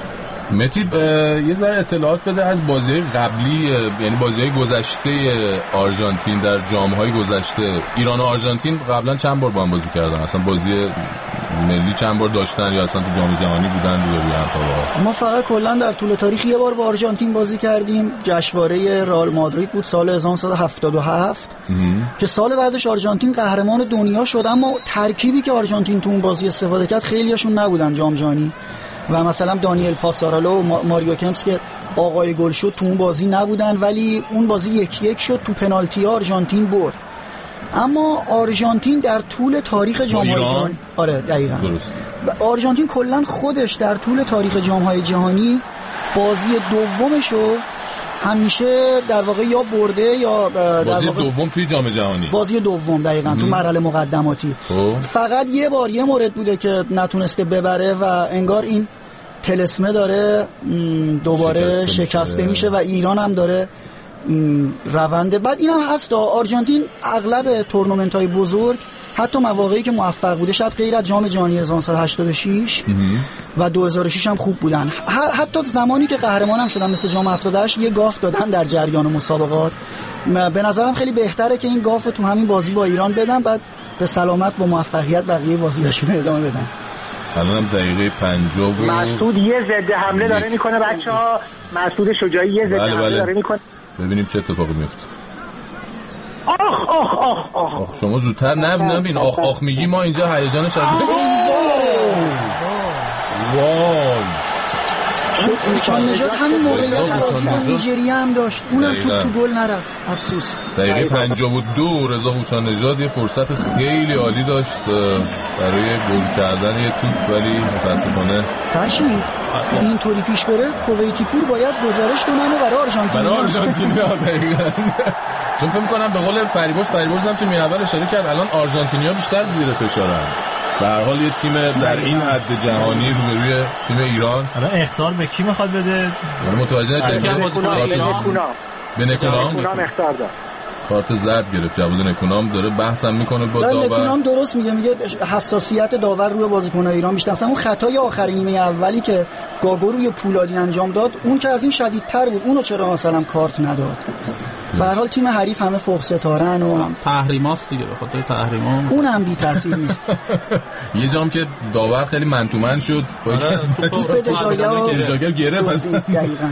متی یه ذره اطلاعات بده از بازی قبلی، یعنی بازی گذشته آرژانتین در جام‌های گذشته. ایران و آرژانتین قبلا چند بار با هم بازی کردن؟ اصلا بازی ملی چند بار داشتن یا اصلا تو جام جهانی بودن روی هم تا؟ ما فقط کلا در طول تاریخ یه بار با آرژانتین بازی کردیم. جشنواره رئال مادرید بود سال هزار و نهصد و هفتاد و هفت که سال بعدش آرژانتین قهرمان دنیا شد، اما ترکیبی که آرژانتین تو اون بازی استفاده کرد خیلیاشون نبودن جام جهانی و مثلا دانیل فاسارالو و ماریو کمپس که آقای گل شد تو اون بازی نبودن، ولی اون بازی یکی یک شد، تو پنالتی آرژانتین برد. اما آرژانتین در طول تاریخ جام‌های جهانی، آره دقیقاً درست، آرژانتین کلا خودش در طول تاریخ جام‌های جهانی بازی دومشو همیشه در واقع یا برده یا در بازی واقع دوم توی جام جهانی، بازی دوم دقیقاً تو مرحله مقدماتی. اوه. فقط یه بار یه مورد بوده که نتونسته ببره و انگار این طلسمه داره دوباره شکسته, شکسته میشه و ایران هم داره رونده. بعد این هم هست آرژانتین اغلب تورنمنت‌های بزرگ حتی مواقعی که موفق بوده، شاید غیر از جام جهانی هزار و نهصد و هشتاد و شش و دو هزار و شش هم خوب بودن، حتی زمانی که قهرمان هم شدن مثل جام هفتاد و هشت یه گاف دادن در جریان مسابقات. به نظرم خیلی بهتره که این گاف تو همین بازی با ایران بدن، بعد به سلامت با موفقیت بقیه بازیاشون ادامه بدن. الان دقیقه پنجاه بود. مسعود یه ضد حمله داره میکنه بچه‌ها، مسعود شجاعی یه ضد حمله بله. داره میکنه. ببینیم چه اتفاقی میفته. آخ آخ آخ آخ آخ شما زودتر نبین آخ آخ میگی ما اینجا هیجانش از وای اوچان نژاد همین موقعیت بازی با نیجریه هم داشت، اونم تو تو گل نرفت افسوس. دقیقه پنجاه و دو رضا اوچان نژاد یه فرصت خیلی عالی داشت برای گل کردن یه توپ، ولی متاسفانه فرشید اینطوری پیش بره کویتی پور باید گزارش کنن و برای آرژانتین برای آرژانتین دقیقاً. چون فکر می‌کنم به قول فریبرز فریبرز هم تو میانور اشاره کرد الان آرژانتینیا بیشتر زیر فشارن. به هر حال یه تیم در این حد جهانی روبروی تیم ایران. الان اخطار به کی میخواد بده؟ متوجه نشدم. به نکونام اخطار داد. کارت زرد گرفت. جواد نکونام داره بحثم میکنه با داور. نکونام درست میگه، میگه حساسیت داور روی بازیکن‌های ایران بیشتر. مثلا اون خطای آخر نیمه اولی که گاگو روی پولادی انجام داد، اون که از این شدیدتر بود، اونو چرا مثلا کارت نداد؟ به هر حال تیم حریف همه فوق ستارن و تحریماست دیگه، به خاطر تحریما اونم بی تاثیر نیست. یه جام که داور خیلی منتومن شد با اینکه دژاگر گرفت. دقیقاً.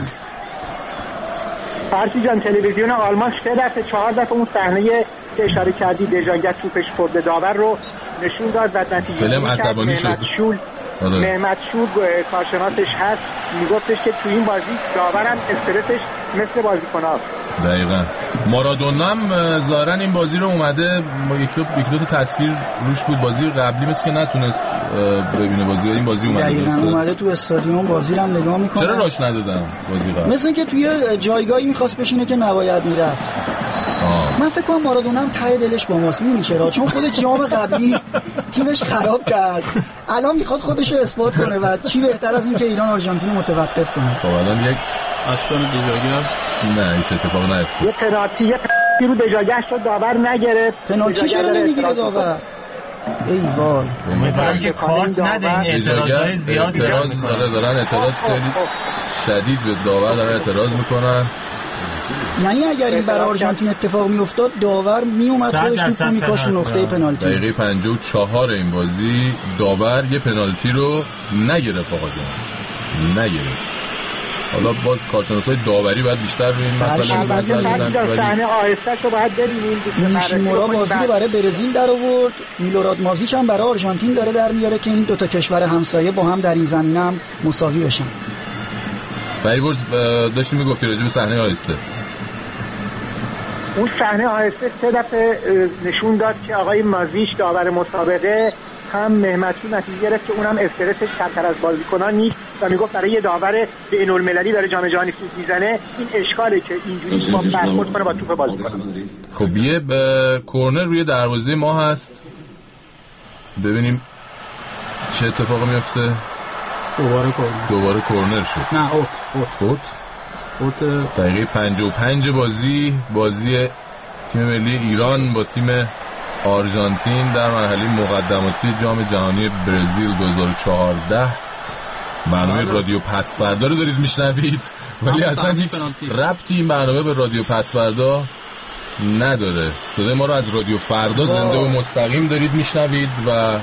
فرشی جان تلویزیون آلمان سه دفعه چهار دفعه اون صحنه که اشاره کردی دژاگر توپش خورد داور رو نشون داد و نتیجه فیلم عصبانی شد. محمد شور کارشناسش هست میگفتش که تو این بازی داورم استرسش مثل بازیکناست. دقیقاً. مارادونا هم ظاهرا این بازی رو اومده یک دو یک دو تا تصویر روش بود، بازی قبلی مثل که نتونست ببینه بازی، این بازی اومده دقیقاً اومده تو استادیوم بازی رو هم نگاه میکنه. چرا راش ندادن بازی قبل؟ مثل اینکه توی جایگاهی میخواست بشینه که نباید میرفت. من فکر کنم مارادونا هم ته دلش با ماست، می‌بینی چرا؟ چون خود جام قبلی تیمش خراب کرد، الان میخواد خودش رو اثبات کنه و چی بهتر از این که ایران آرژانتین رو متوقف کنه. خب الان یک اشکان دژاگر نه هیچ اتفاقی نیفتاد. یه پنالتی یه پنالتی رو دژاگر شد، داور نگرفت. پنالتی چرا نمیگیره داور؟ ای وای. امیدوارم که کارت نده، این اعتراضای زیادی اعتراض داره دارن اعتراض خیلی شدید به داور دارن اعتراض میکنن. یعنی اگر این برای آرژانتین اتفاق میافتاد داور میومد خودش توپ میکاش نقطه پنالتی. دقیقه پنجاه و چهار این بازی داور یه پنالتی رو نگرفت آقا جان، نگرفت. حالا باز کارشناسای داوری باید بیشتر روی این مسئله نظر بدن، ولی صحنه آهسته‌شو باید ببینیم. نیشیمورا بازی رو برای برزیل در آورد، میلوراد مازیچ هم برای آرژانتین داره در میاره که این دو تا کشور همسایه با هم در این زمینه هم مساوی بشن. فریبرز داشتی میگفتی راجع به صحنه آهسته. اون صحنه آهسته سه دفعه نشون داد که آقای مازیچ داور مسابقه هم مهمتی نتیجه گرفت که اونم استرسش کمتر از بازیکنان نیست و میگفت برای یه داور بین‌المللی داره جام جهانی سود میزنه، این اشکاله که اینجوری با برخورد کنه با توپ بازی کنه. خب یه به کورنر روی دروازه ما هست، ببینیم چه اتفاقی میفته. دوباره کورنر دوباره کورنر شد. نه اوت اوت اوت اوت دقیقه پنجاه و پنج بازی بازی تیم ملی ایران با تیم آرژانتین در مرحله مقدماتی جام جهانی برزیل دو هزار و چهارده. برنامه رادیو پسوردا رو دارید میشنوید، ولی اصلا هیچ ربطی این برنامه به رادیو پسوردا نداره. صدای ما رو از رادیو فردا زنده و مستقیم دارید میشنوید و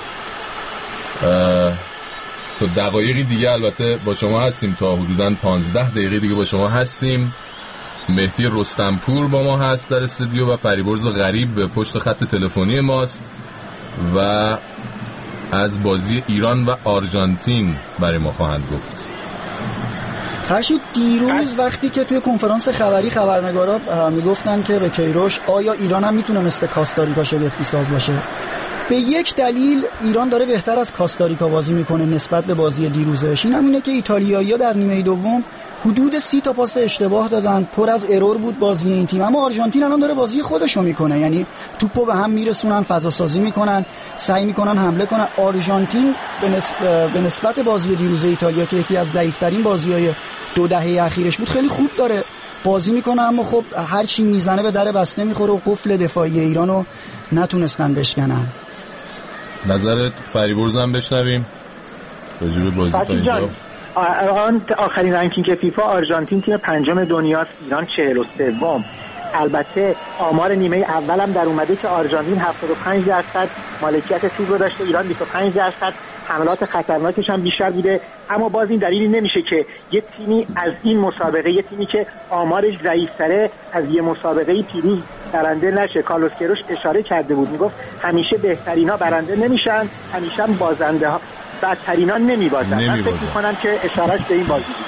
تا دقایقی دیگه البته با شما هستیم، تا حدوداً پانزده دقیقه دیگه با شما هستیم. مهدی رستمپور با ما هست در استودیو و فریبرز غریب به پشت خط تلفنی ماست و از بازی ایران و آرژانتین برای ما خواهند گفت. فرشید، دیروز وقتی که توی کنفرانس خبری خبرنگارا میگفتن که به کیروش آیا ایران هم میتونه مثل کاستاریکا شگفتی ساز باشه، به یک دلیل ایران داره بهتر از کاستاریکا بازی میکنه نسبت به بازی دیروزش. این همینه که ایتالیایی‌ها در نیمه دوم حدود سی تا پاس اشتباه دادن، پر از error بود بازی این تیم. اما آرژانتین الان داره بازی خودشو میکنه، یعنی توپو به هم میرسونن، فضا سازی میکنن، سعی میکنن حمله کنن. آرژانتین به نسبت, به نسبت بازی دیروز ایتالیا که یکی از ضعیف‌ترین بازی‌های دو دهه اخیرش بود خیلی خوب داره بازی میکنه، اما خب هر چی میزنه به در بسته میخوره و قفل دفاعی ایرانو نتونستن بشکنن. نظرت فریبرز هم بشنویم راجع به بازی تا اینجا. آخرین رنکینگ فیفا آرژانتین تیم پنجم دنیاست، ایران چهل و سوم. البته آمار نیمه اول هم در اومده که آرژانتین هفتاد و پنج درصد مالکیت توپ رو داشته، ایران بیست و پنج درصد، حملات خطرناکش هم بیشتر بوده. اما باز این دلیلی نمیشه که یه تیمی از این مسابقه، یه تیمی که آمارش ضعیف‌تره، از یه مسابقه پیروز برنده نشه. کارلوس کیروش اشاره کرده بود، میگفت همیشه بهترینا برنده نمیشن، همیشه هم بازنده ها بدترینا نمیبازن. من فکر می‌کنم که اشارهش به این بازی بود.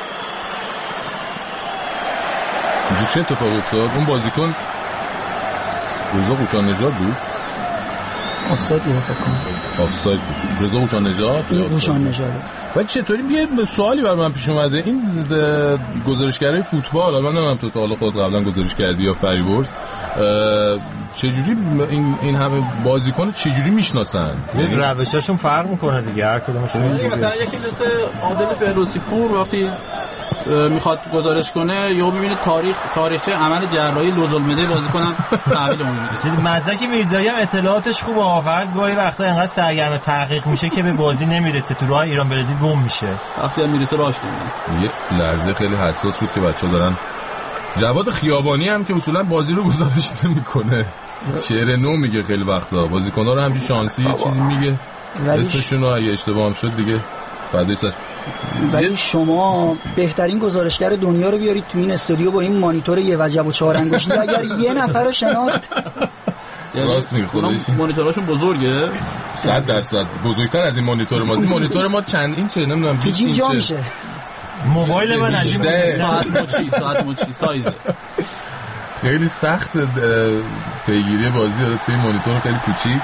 اینجا چه اتفاق افتاد؟ اون بازیکن رضا قوچان نژاد بود؟ آفساید بود فکر کنم. آفساید بود. رضا قوچان نژاد؟ قوچان نژاد. ولی چطوری یه سوالی برای من پیش اومده، این گزارشگرای فوتبال، من نمیدونم تو تا حالا خود قبلا گزارش کردی یا فریبرز، چجوری این این همه بازیکن چجوری میشناسن؟ روشاشون فرق میکنه دیگه، هر کدومشون. مثلا یکی مثل عادل فردوسی پور وقتی میخواد گزارش کنه یا ببینه تاریخ تاریخچه عمل جراحی لوزالمعده بازیکنم تحویل اون میده. چیز مزدک میرزایی هم اطلاعاتش خوبه، فقط گاهی وقتا اینقدر سرگرم تحقیق میشه که به بازی نمیرسه، تو راه ایران برزیل گم میشه، وقتی هم میرسه راهش نمیره. یه لحظه خیلی حساس بود که بچه‌ها دارن. جواد خیابانی هم که اصولا بازی رو گزارش نمیکنه، شعر نو میگه خیلی وقتا، بازیکن‌ها رو همین شانسی یه چیزی میگه، اسمشون رو اگه اشتباه هم شد دیگه فدای سر. ولی شما بهترین گزارشگر دنیا رو بیارید تو این استودیو با این مانیتور یه وجب و چهار انگشتی، اگر یه نفر رو شناخت راست میگه. خودش مانیتوراشون بزرگه، صد درصد بزرگتر از این مانیتور ما. این مانیتور ما چند این چه نمیدونم بیست اینچه میشه. موبایل من عجیبه، ساعت مچی ساعت مچی سایزه. خیلی سخت پیگیری بازی داره توی مانیتور خیلی کوچیک.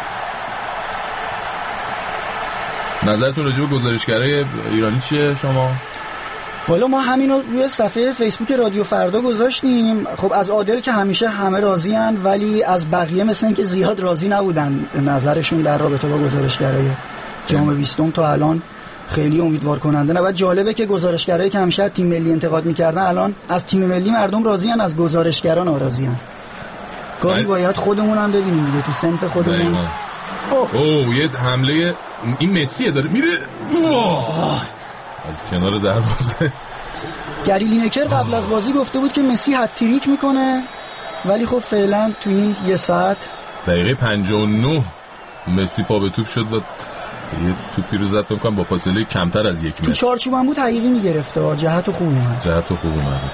نظرتون راجع به گزارشگرای ایرانی چیه شما؟ والا ما همین رو روی صفحه فیسبوک رادیو فردا گذاشتیم. خب از عادل که همیشه همه راضی ان، ولی از بقیه مثل این که زیاد راضی نبودن نظرشون در رابطه با گزارشگرای جام بیستم تا الان خیلی امیدوار کننده نه. و جالبه که گزارشگرایی که همیشه تیم ملی انتقاد میکردن الان از تیم ملی مردم راضی ان، از گزارشگرا ناراضی ان. گاهی باید خودمون هم ببینیم دیگه تو صنف خودمون. اوه یه حمله این مسیه داره میره از کنار دروازه. گری لینکر قبل از بازی گفته بود که مسی هتریک میکنه، ولی خب فعلا تو این یه ساعت دقیقه پنجاه و نه مسی پا به توپ شد و یه توپی رو زد فکر کنم با فاصله کمتر از یک متر. تو چارچوب هم بود حقیقی میگرفته، جهت خوب اومد. جهت خوب اومدش.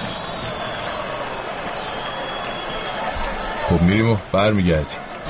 خب میریم و برمیگردیم.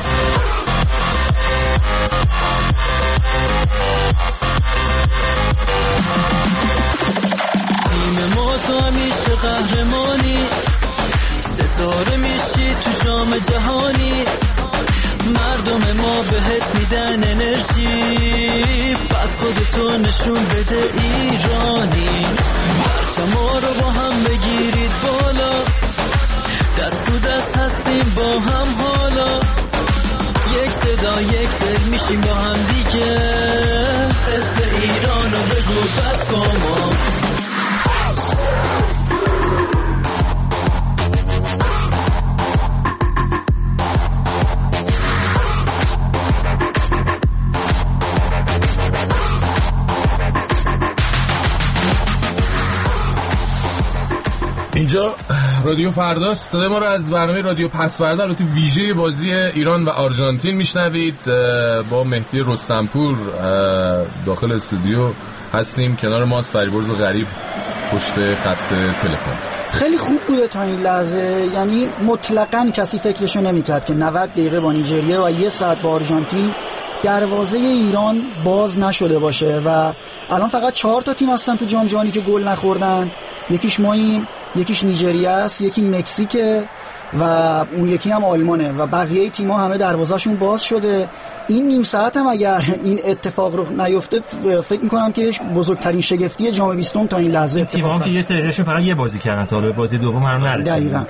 تو همیشه قهرمانی، ستاره میشی تو جام جهانی، مردم ما بهت میدن انرژی، پس خودتو نشون بده ایرانی، پرچم ما رو با هم بگیرید بالا، دست تو دست هستیم با هم حالا، یک صدا یک دل میشیم با هم دیگه، اسم ایران رو بگو پس با ما. اینجا رادیو فرداست. صدای ما رو از برنامه رادیو پس فردا البته ویژه بازی ایران و آرژانتین میشنوید. با مهدی رستمپور داخل استودیو هستیم، کنار ما از فریبرز غریب پشت خط تلفن. خیلی خوب بوده تا این لحظه، یعنی مطلقاً کسی فکرشو نمیکرد که نود دقیقه با نیجریه و یه ساعت با آرژانتین دروازه ایران باز نشده باشه و الان فقط چهار تا تیم هستن تو جام جهانی که گل نخوردن. یکیش ماییم، یکیش نیجریه است، یکی مکزیکه و اون یکی هم آلمانه و بقیه تیم‌ها همه دروازه‌شون باز شده. این نیم ساعت هم اگر این اتفاق رو نیفته فکر می‌کنم که بزرگترین شگفتی جام بیستم تا این لحظه اتفاق تیم‌ها که یه سریشون فقط یه بازی کردن تا به بازی دوم هم نرسیدن. دقیقاً.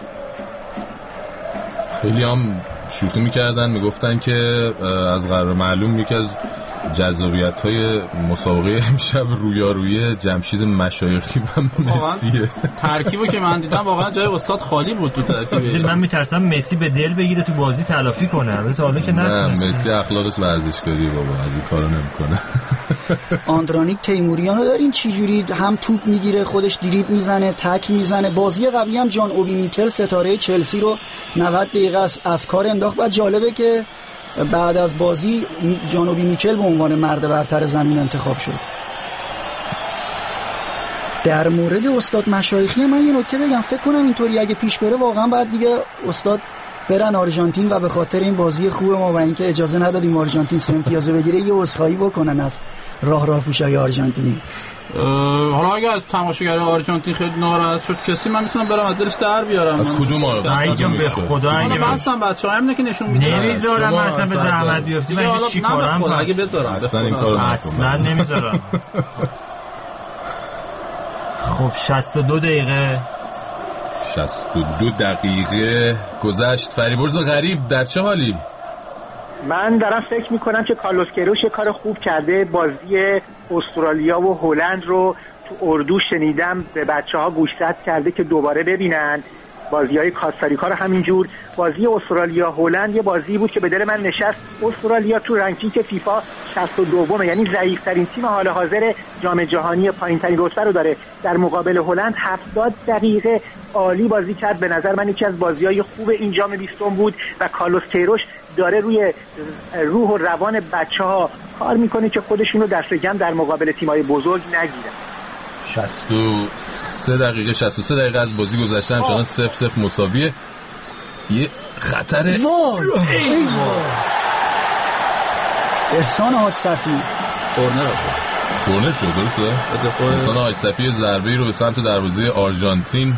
خیلی هم شوخی می‌کردن، میگفتن که از قرار معلوم یکی از جذابیت‌های مسابقه امشب رویارویی جمشید مشایخی و مسیه. ترکیبو که من دیدم واقعا جای استاد خالی بود تو ترکیب. من میترسم مسی به دل بگیره تو بازی تلافی کنه. البته حالا که نتونست. مسی اخلاقش ورزشکاری بابا، از این کارا نمی‌کنه. آندرانیک تیموریانو دارین چی جوری هم توپ میگیره، خودش دریبل میزنه، تک میزنه. بازی قبلی هم جان اوبی میکل ستاره چلسی رو نود دقیقه از, از کار انداخت. و جالبه که بعد از بازی جانوبی میکل به عنوان مرد برتر زمین انتخاب شد. در مورد استاد مشایخی من یه نکته بگم، فکر کنم اینطوری اگه پیش بره واقعا بعد دیگه استاد برن آرژانتین و به خاطر این بازی خوب ما و اینکه اجازه ندادیم آرژانتین سه امتیاز بگیره یه عذرخواهی بکنن از راه راه پوشای آرژانتینی. حالا اگه از تماشاگر آرژانتین خیلی ناراحت شد کسی، من میتونم برم از دلش در بیارم. از کدوم آرژانتین جان به خدا اگه من اصلا بچه‌ها همینه که نشون میدن نمیذارم اصلا به زحمت بیافتی. من هیچ چی کارم اگه بذارم اصلا این کارو اصلا نمیذارم. خب شصت و دو دقیقه شصت و دو دقیقه گذشت. فریبرز غریب در چه حالی؟ من دارم فکر میکنم که کارلوس کیروش کار خوب کرده. بازی استرالیا و هلند رو تو اردو شنیدم، به بچه ها گوشزد کرده که دوباره ببینن. بازی های کاستاریکا رو همینجور. بازی استرالیا هلند یه بازی بود که به دل من نشست. استرالیا تو رنکینگ فیفا شصت و دوم، یعنی ضعیف‌ترین تیم حال حاضر جام جهانی، پایین‌ترین رتبه رو داره. در مقابل هلند هفتاد دقیقه عالی بازی کرد. به نظر من یکی از بازی‌های خوب این جام بیستم بود و کارلوس کیروش داره روی روح و روان بچه‌ها کار میکنه که خودشون رو دست کم در مقابل تیم‌های بزرگ نگیرن. شصت و سه دقیقه شصت و سه دقیقه از بازی گذشته، همچنان صفر صفر مساویه. یه خطر وای ای وای احسان حاج صفی کورنر شد کورنر شد درسته؟ احسان حاج صفی ضربه‌ای رو به سمت دروازه آرژانتین.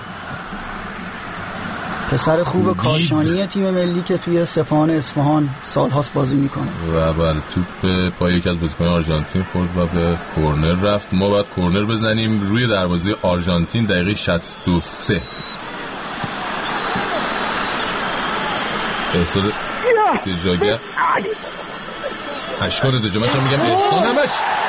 پسر خوب کاشانی تیم ملی که توی سپاهان اصفهان سال‌هاست بازی میکنه و بله توپ پای یکی از بازیکنان آرژانتین خورد و به کورنر رفت. ما باید کورنر بزنیم روی دروازه آرژانتین. دقیقه شصت و سه. احسان دژاگر اشکال دژاگر من میگم احسان همش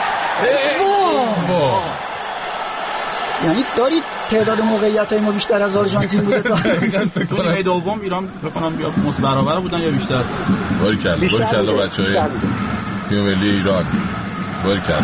یعنی دارید تعداد موقعیت‌های ما بیشتر از آرژانتین بوده تا تو نیمه دوم ایران فکر کنم یا مس برابر بودن یا بیشتر. باریکلا باریکلا بچه‌های تیم ملی ایران باریکلا.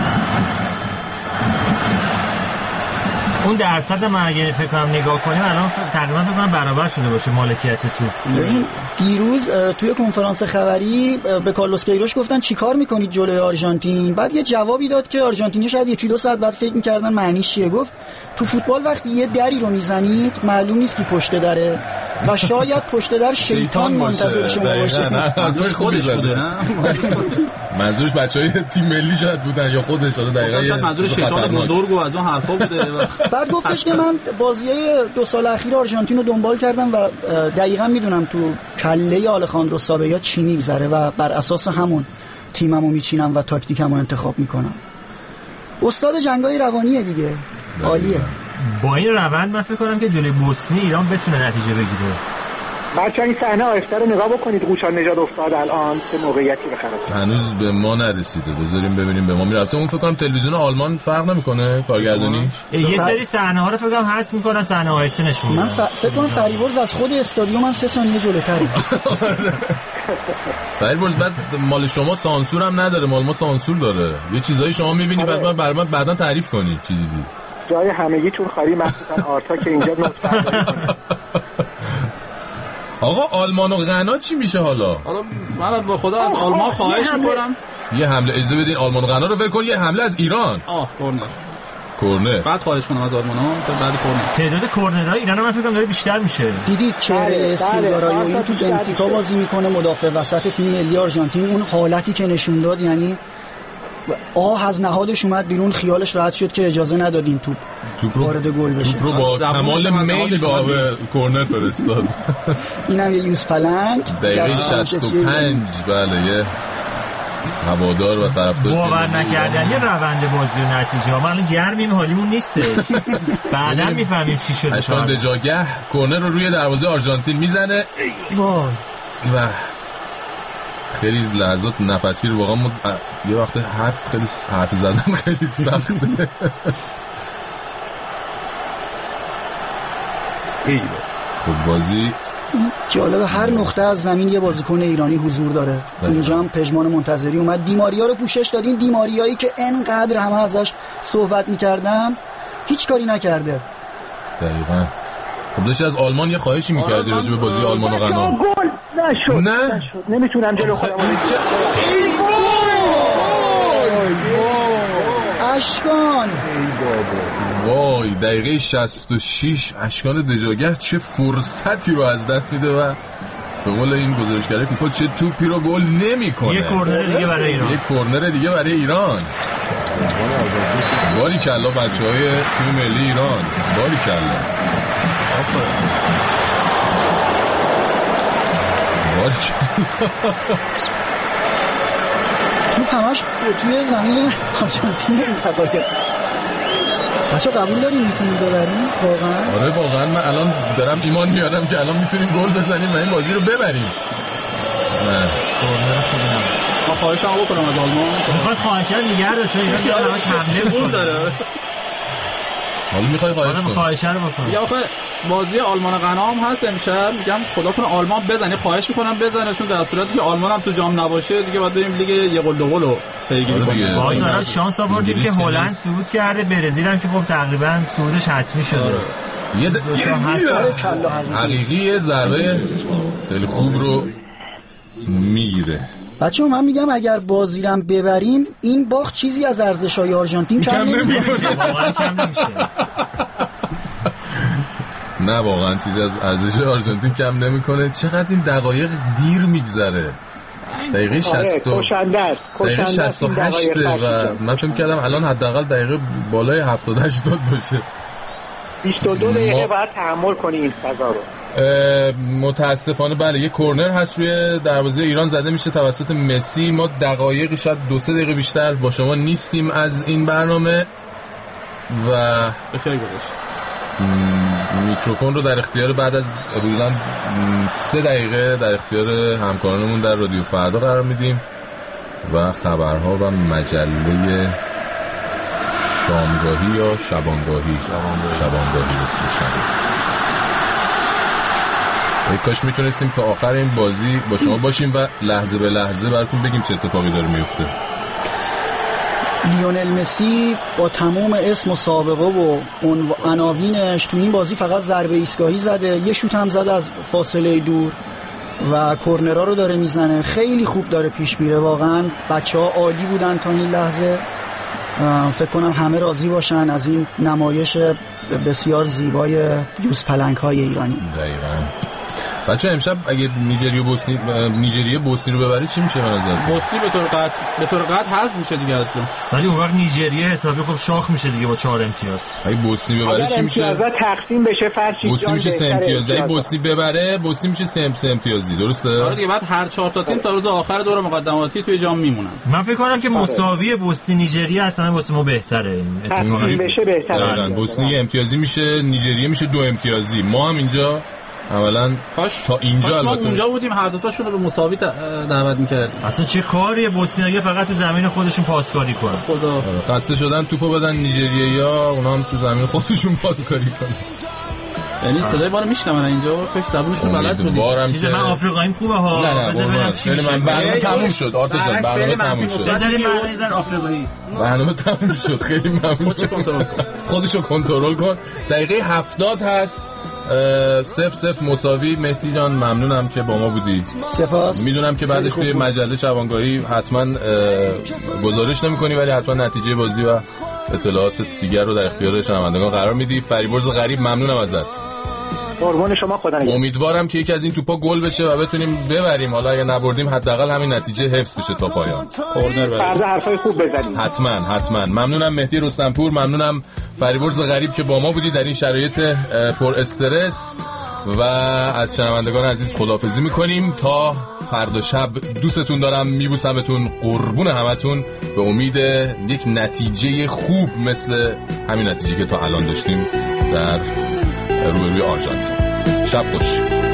اون درصد من اگه فکر کنم نگاه کنیم الان تقریبا فکر کنم برابر شده باشه مالکیت توپ. ببین دیروز توی کنفرانس خبری به کارلوس کیروش گفتن چیکار میکنید جلوی آرژانتین، بعد یه جوابی داد که آرژانتینی شاید یکی دو ساعت بعد فکر میکردن معنیش چیه. گفت تو فوتبال وقتی یه دری رو میزنید معلوم نیست کی پشت دره و شاید پشت در شیطان منتظر شما باشه. نه خودش بوده نه منظورش بچهای تیم ملی شاید بودن یا خودش. حالا دقیقاً منظور شیطان بزرگ و از اون حرفا بوده. بعد گفتش که من بازی‌های دو سال اخیر آرژانتین رو دنبال کردم و دقیقاً میدونم تو کله آلخاندرو سابیا چی میگذره و بر اساس همون تیممو میچینم و تاکتیکمو انتخاب میکنم. استاد جنگای روانیه دیگه. عالیه. با این روند من فکر کنم که جلوی بوسنی ایران بتونه نتیجه بگیره. بچه‌ها این صحنه آهسته رو نگاه بکنید. قوچان نژاد افتاد الان چه موقعیتی به خراب. هنوز به ما نرسیده، بذاریم ببینیم به ما میرفته. اون فکر کنم تلویزیون آلمان فرق نمیکنه کارگردانیش. یه سری صحنه ها رو فکر کنم حذف میکنن، صحنه آهسته نشون میدن. من ف... فکر کنم فریبرز از خود استادیوم هم سه ثانیه جلوتره. فریبرز بعد مال شما سانسور هم نداره، مال ما سانسور داره. یه چیزایی شما میبینی بعد بعد بعدا تعریف کنی چی دیدی. جای همگیتون خالی، مخصوصا آرتا که اینجا نوت برداری کنه. آقا آلمان و غنا چی میشه حالا؟ حالا من با خدا از آلمان خواهش میکنم یه حمله اجازه بدین آلمان و غنا رو ول کن، یه حمله از ایران. آه کورنر کورنر بعد خواهش کنم از آلمان ها تا بعد کورنر. تعداد کورنرهای ایران رو من فکر کنم داره بیشتر میشه. دیدید چهره اسکیلگارایی این تو بنفیکا بازی میکنه، مدافع وسط تیم ملی آرژانتین، اون حالتی که نشون داد یعنی آه از نهادش اومد بیرون، خیالش راحت شد که اجازه ندادیم توپ توپ وارد گل بشه. توپ رو با کمال میل به کورنر فرستاد. اینم یه یوز پلنگ دقیقه شصت و پنج. بله یه هوادار و طرفدار باور نکردنی روند بازی و نتیجه ها. من گرمیم حالیمون نیسته. بعدا میفهمیم چی شده. اشکان دجاگه کورنر رو روی دروازه آرژانتین میزنه. وای و خیلی لحظات نفسگیر واقعا مد... یه وقت حرف خیلی حرف زدن خیلی سخته. خب بازی جالب، هر نقطه از زمین یه بازیکن ایرانی حضور داره. اینجا هم پژمان منتظری اومد، دیماریا رو پوشش دادین، دیماریایی که انقدر همه ازش صحبت میکردن هیچ کاری نکرده. دقیقاً. خب داشتی از آلمان یه خواهشی میکردی راجع به بازی آلمان و غنا. گل نشد نه نشد نمیتونم جلو خودم رو اشکان. ای بابا وای دقیقه شصت و شش اشکان دژاگه چه فرصتی رو از دست میده و به قول این گزارشگر فیفا چه توپی رو گل نمیکنه. یه کورنر دیگه برای ایران. یه کورنر دیگه برای ایران. باریکلا بچهای تیم ملی ایران، باریکلا. توپ همش توی زمین آرژانتین انتقاله. بچه قبول داریم میتونیم ببریم واقعا؟ آره واقعا من الان دارم ایمان میارم که الان میتونیم گل بزنیم و این بازی رو ببریم. نه ما خواهش هم بکنم از آلمان. میخوای خواهش هم نگه رو چون ایران همش حمله گل داره. حالا میخوای خواهش کنم؟ خواهش رو بکنم. یا آخه بازی آلمان و غنا هم هست امشب، میگم خدا کنه آلمان بزنه، خواهش میکنم بزنه، چون در صورتی که آلمان هم تو جام نباشه دیگه باید بریم لیگ یه گل دو گل رو پیگیری کنیم. باز شانس آوردیم که هلند صعود کرده، برزیل هم که خب تقریبا صعودش حتمی شده. یه حقیقی ضربه خیلی خوب رو میگیره. بچه من میگم اگر بازیرم ببریم این باخت چیزی از ارزش‌های آرژانتین کم نمیشه. واقعا کم نمیشه. نه واقعا چیزی از ارزش آرژانتین کم نمیکنه. چقدر این دقایق دیر میگذره. دقیقه شصت دقیقه شصت و هشت و من فکر کردم الان حداقل دقیقه بالای هفتاد هشتاد باشه. بیست و دو دقیقه باید تحمل کنی این فضا رو. متاسفانه بله یه کورنر هست روی دروازه ایران زده میشه توسط مسی. ما دقایقی شاید دو سه دقیقه بیشتر با شما نیستیم از این برنامه و بخیر گذاشت. میکروفون رو در اختیار بعد از حدوداً سه دقیقه در اختیار همکارانمون در رادیو فردا قرار میدیم و خبرها و مجله شامگاهی یا شبانگاهی شبانگاهی رو میشنویم. یک کاش میتونستیم تا آخر این بازی با شما باشیم و لحظه به لحظه براتون بگیم چه اتفاقی داره میفته. لیونل مسی با تمام اسم و سابقه و عناوینش تو این بازی فقط ضربه ایستگاهی زده، یه شوت هم زده از فاصله دور و کورنرها رو داره میزنه. خیلی خوب داره پیش میره واقعا. بچه‌ها عالی بودن تا این لحظه. فکر کنم همه راضی باشن از این نمایش بسیار زیبای یوز پلنگ های ایرانی. دقیقاً. بچه امشب اگه نیجریه بوسنی نیجریه بوسنی رو ببری چی میشه به نظر؟ بوسنی به طور قطع به طور قطع حذف میشه دیگه از جام. ولی اون وقت نیجریه حسابی خوب شاخ میشه دیگه با چهار امتیاز. اگه بوسنی ببره چی میشه؟ امتیازات تقسیم بشه فرشی. بوسنی میشه سه امتیازی. اگه بوسنی ببره بوسنی میشه سه سه امتیازی. درسته؟ آره دیگه بعد هر چهار تا تیم تا روز آخر دور مقدماتی توی جام میمونن. من فکر کنم که مساوی بوسنی نیجریه اصلا واسه ما بهتره. تقسیم بشه بهتره. بوسنی امتیازی میشه، نیجریه میشه دو امتیازی. ما هم اینجا اولا کاش تا اینجا کاش البته ما اونجا بودیم هر دو تاشون رو به مساوی دعوت می‌کردیم. اصلا چه کاریه بوسنیایی فقط تو زمین خودشون پاسکاری کنن. خدا خسته شدن توپو بدن نیجریه‌یا، اونا هم تو زمین خودشون پاسکاری کنن. یعنی صدای ما رو میشنون اینجا، خوش زبونشون بلد بودیم. چیز من آفریقاییم خوبه ها. نه نه خیلی من برنامه تموم شد. آرتش جان برنامه تموم شد. بذارید من نظر آفریقایی. برنامه تموم شد. خیلی ممنون. خودشو کنترل کن. دقیقه هفتاد هست. صفر صفر مساوی. مهدی جان ممنونم که با ما بودید. سپاس. میدونم که بعدش توی مجله شبانگاهی حتما گزارش نمی‌کنی ولی حتما نتیجه بازی و اطلاعات دیگر رو در اختیار شنوندگان قرار میدی. فریبرز غریب ممنونم ازت. قربون شما، خدا نگهدار. امیدوارم که یکی از این توپا گل بشه و بتونیم ببریم. حالا اگه نبردیم حداقل همین نتیجه حفظ بشه تا پایان. کورنر فرض حرفای خوب بزنیم. حتما حتما. ممنونم مهدی رستمپور، ممنونم فریبرز غریب که با ما بودی در این شرایط پر استرس و از شنوندگان عزیز خداحافظی میکنیم تا فردا شب. دوستتون دارم، میبوسمتون، قربون همتون، به امید یک نتیجه خوب مثل همین نتیجه که تا الان داشتیم در روبروی آرژانتین. شب خوش.